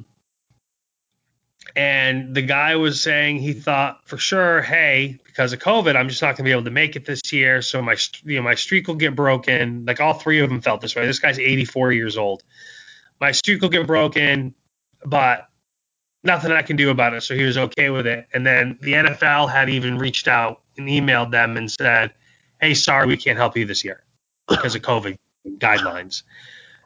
and the guy was saying he thought for sure, hey, because of COVID, I'm just not going to be able to make it this year. So my, you know, my streak will get broken. Like all three of them felt this way. This guy's eighty-four years old. My streak will get broken, but nothing I can do about it. So he was okay with it. And then the N F L had even reached out and emailed them and said, hey, sorry, we can't help you this year because of COVID guidelines.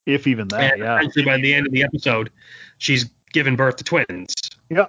If even that, and yeah. essentially by the end of the episode, she's given birth to twins. Yeah.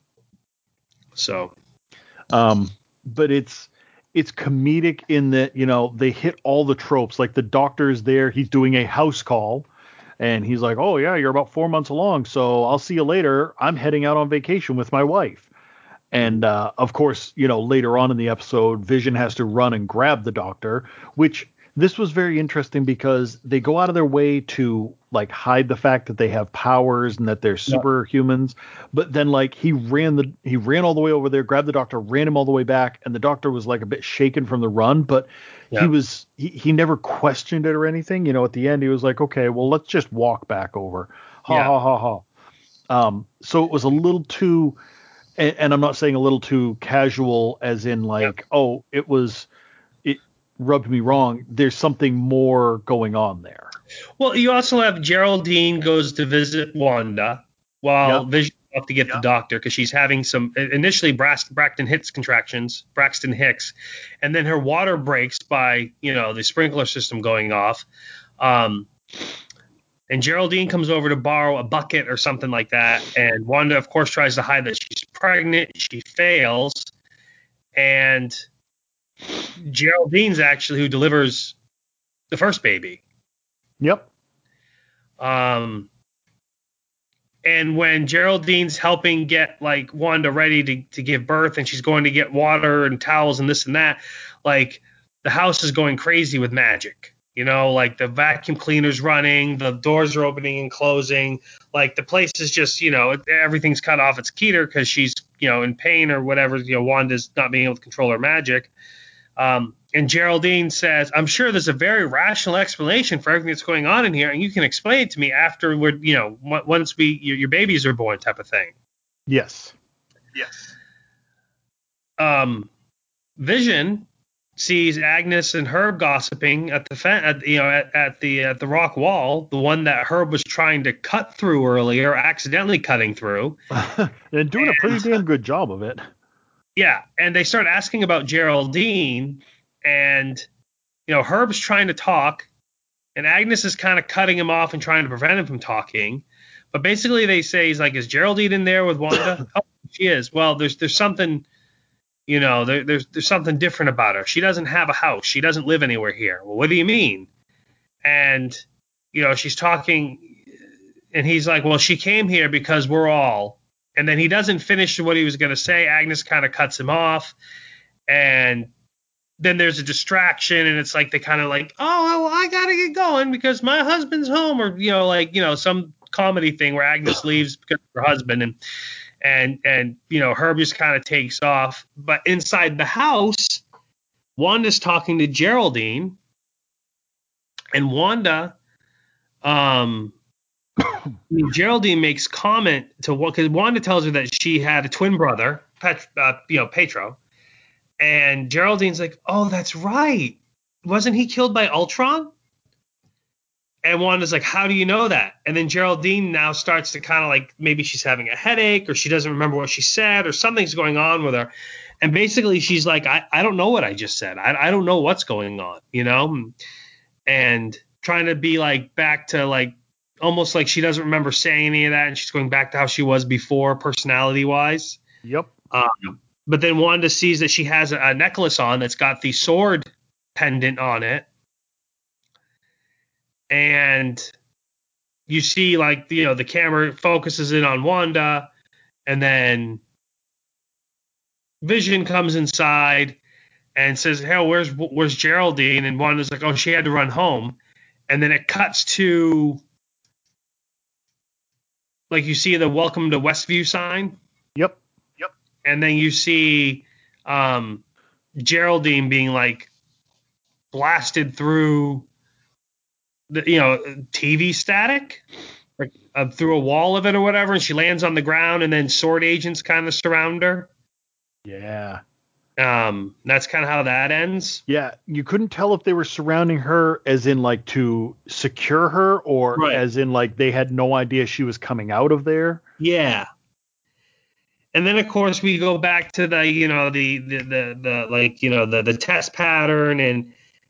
So, um, but it's it's comedic in that, you know, they hit all the tropes. Like the doctor's there, he's doing a house call, and he's like, "Oh yeah, you're about four months along, so I'll see you later. I'm heading out on vacation with my wife." And uh, of course, you know, later on in the episode, Vision has to run and grab the doctor, which this was very interesting because they go out of their way to like hide the fact that they have powers and that they're superhumans. But then like he ran the he ran all the way over there, grabbed the doctor, ran him all the way back, and the doctor was like a bit shaken from the run, but yeah. he was he, he never questioned it or anything. You know, at the end he was like, okay, well, let's just walk back over. Ha Yeah. ha ha ha. Um, so it was a little too. And, and I'm not saying a little too casual as in like, yep. oh, it was, it rubbed me wrong. There's something more going on there. Well, you also have Geraldine goes to visit Wanda while yep. Vision off to get yep. the doctor because she's having some initially Braxton, Braxton Hicks contractions, Braxton Hicks, and then her water breaks by, you know, the sprinkler system going off. Um, And Geraldine comes over to borrow a bucket or something like that. And Wanda, of course, tries to hide that she's pregnant. She fails. And Geraldine's actually who delivers the first baby. Yep. Um, and when Geraldine's helping get, like, Wanda ready to, to give birth and she's going to get water and towels and this and that, like, the house is going crazy with magic. You know, like the vacuum cleaner's running, the doors are opening and closing. Like the place is just, you know, everything's cut off its keter because she's, you know, in pain or whatever. You know, Wanda's not being able to control her magic. Um, and Geraldine says, I'm sure there's a very rational explanation for everything that's going on in here. And you can explain it to me after we're, you know, once we, your, your babies are born type of thing. Yes. Yes. Um, Vision sees Agnes and Herb gossiping at the fen- at, you know at, at the at the rock wall, the one that Herb was trying to cut through earlier, accidentally cutting through. and doing and, a pretty damn good job of it. Yeah, and they start asking about Geraldine, and you know Herb's trying to talk, and Agnes is kind of cutting him off and trying to prevent him from talking. But basically, they say he's like, "Is Geraldine in there with Wanda?" Oh, she is. Well, there's there's something. You know, there, there's there's something different about her. She doesn't have a house. She doesn't live anywhere here. Well, what do you mean? And, you know, she's talking, and he's like, well, she came here because we're all. And then he doesn't finish what he was going to say. Agnes kind of cuts him off. And then there's a distraction, and it's like they kind of like, oh, well, I got to get going because my husband's home. Or, you know, like, you know, some comedy thing where Agnes leaves because of her husband. And And, and you know, Herb just kind of takes off. But inside the house, Wanda's talking to Geraldine. And Wanda, um, Geraldine makes comment to what, because Wanda tells her that she had a twin brother, Pet, uh, you know, Petro. And Geraldine's like, oh, that's right. Wasn't he killed by Ultron? And Wanda's like, how do you know that? And then Geraldine now starts to kind of like, maybe she's having a headache or she doesn't remember what she said or something's going on with her. And basically she's like, I, I don't know what I just said. I, I don't know what's going on, you know, and trying to be like back to like almost like she doesn't remember saying any of that. And she's going back to how she was before personality wise. Yep. Um, but then Wanda sees that she has a, a necklace on that's got the sword pendant on it. And you see, like, you know, the camera focuses in on Wanda, and then Vision comes inside and says, "Hell, where's where's Geraldine?" And Wanda's like, "Oh, she had to run home." And then it cuts to, like, you see the "Welcome to Westview" sign. Yep. Yep. And then you see um, Geraldine being like blasted through the, you know, T V static. Like, uh, through a wall of it or whatever, and she lands on the ground, and then sword agents kind of surround her. Yeah. Um, that's kind of how that ends. Yeah, you couldn't tell if they were surrounding her as in like to secure her or right. as in like they had no idea she was coming out of there. Yeah. And then of course we go back to the, you know, the the the, the like, you know, the the test pattern, and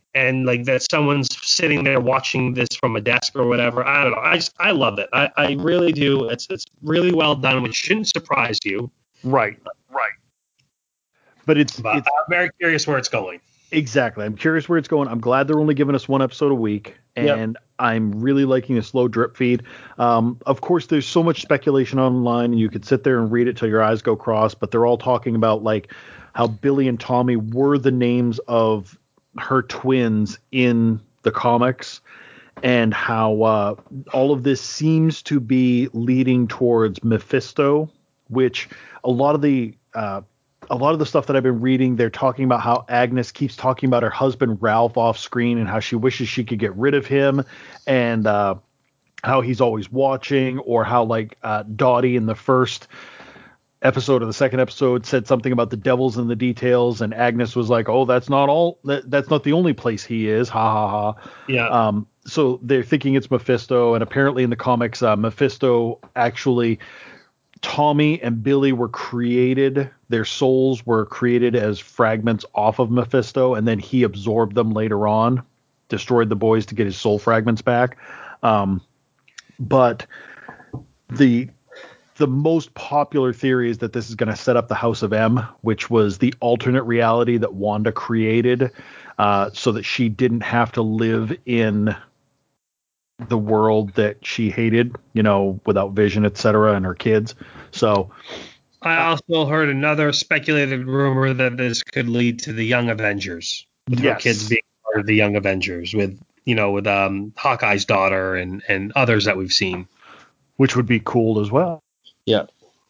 and like that someone's sitting there watching this from a desk or whatever. I don't know. I just, I love it. I, I really do. It's it's really well done, which shouldn't surprise you. Right, right. But it's But it's I'm very curious where it's going. exactly. I'm curious where it's going. I'm glad they're only giving us one episode a week, and yep. I'm really liking the slow drip feed. Um, of course, there's so much speculation online, and you could sit there and read it till your eyes go cross. But they're all talking about like how Billy and Tommy were the names of her twins in the comics, and how uh, all of this seems to be leading towards Mephisto, which a lot of the uh, a lot of the stuff that I've been reading, they're talking about how Agnes keeps talking about her husband Ralph off screen and how she wishes she could get rid of him, and uh, how he's always watching, or how like uh, Dottie in the first episode of the second episode said something about the devil's in the details, and Agnes was like, "Oh, that's not all. That, that's not the only place he is." Ha ha ha. Yeah. Um. So they're thinking it's Mephisto, and apparently in the comics, uh, Mephisto actually. Tommy and Billy were created, their souls were created as fragments off of Mephisto, and then he absorbed them later on, destroyed the boys to get his soul fragments back. Um, but the the most popular theory is that this is going to set up the House of M, which was the alternate reality that Wanda created, uh, so that she didn't have to live in the world that she hated, you know, without Vision, et cetera, and her kids. So I also heard another speculated rumor that this could lead to the Young Avengers, with yes. her kids being part of the Young Avengers, with you know, with um, Hawkeye's daughter and and others that we've seen, which would be cool as well. Yeah.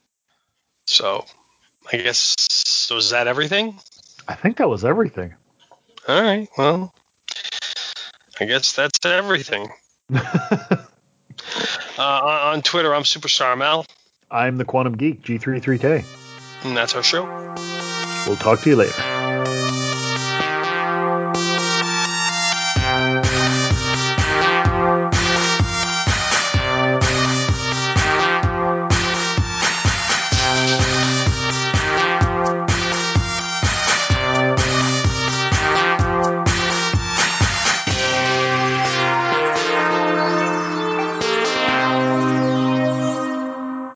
So, I guess so. Is that everything? I think that was everything. All right. Well, I guess that's everything. uh, on Twitter, I'm Superstar Mel. I'm the Quantum Geek, G thirty-three K. And that's our show. We'll talk to you later.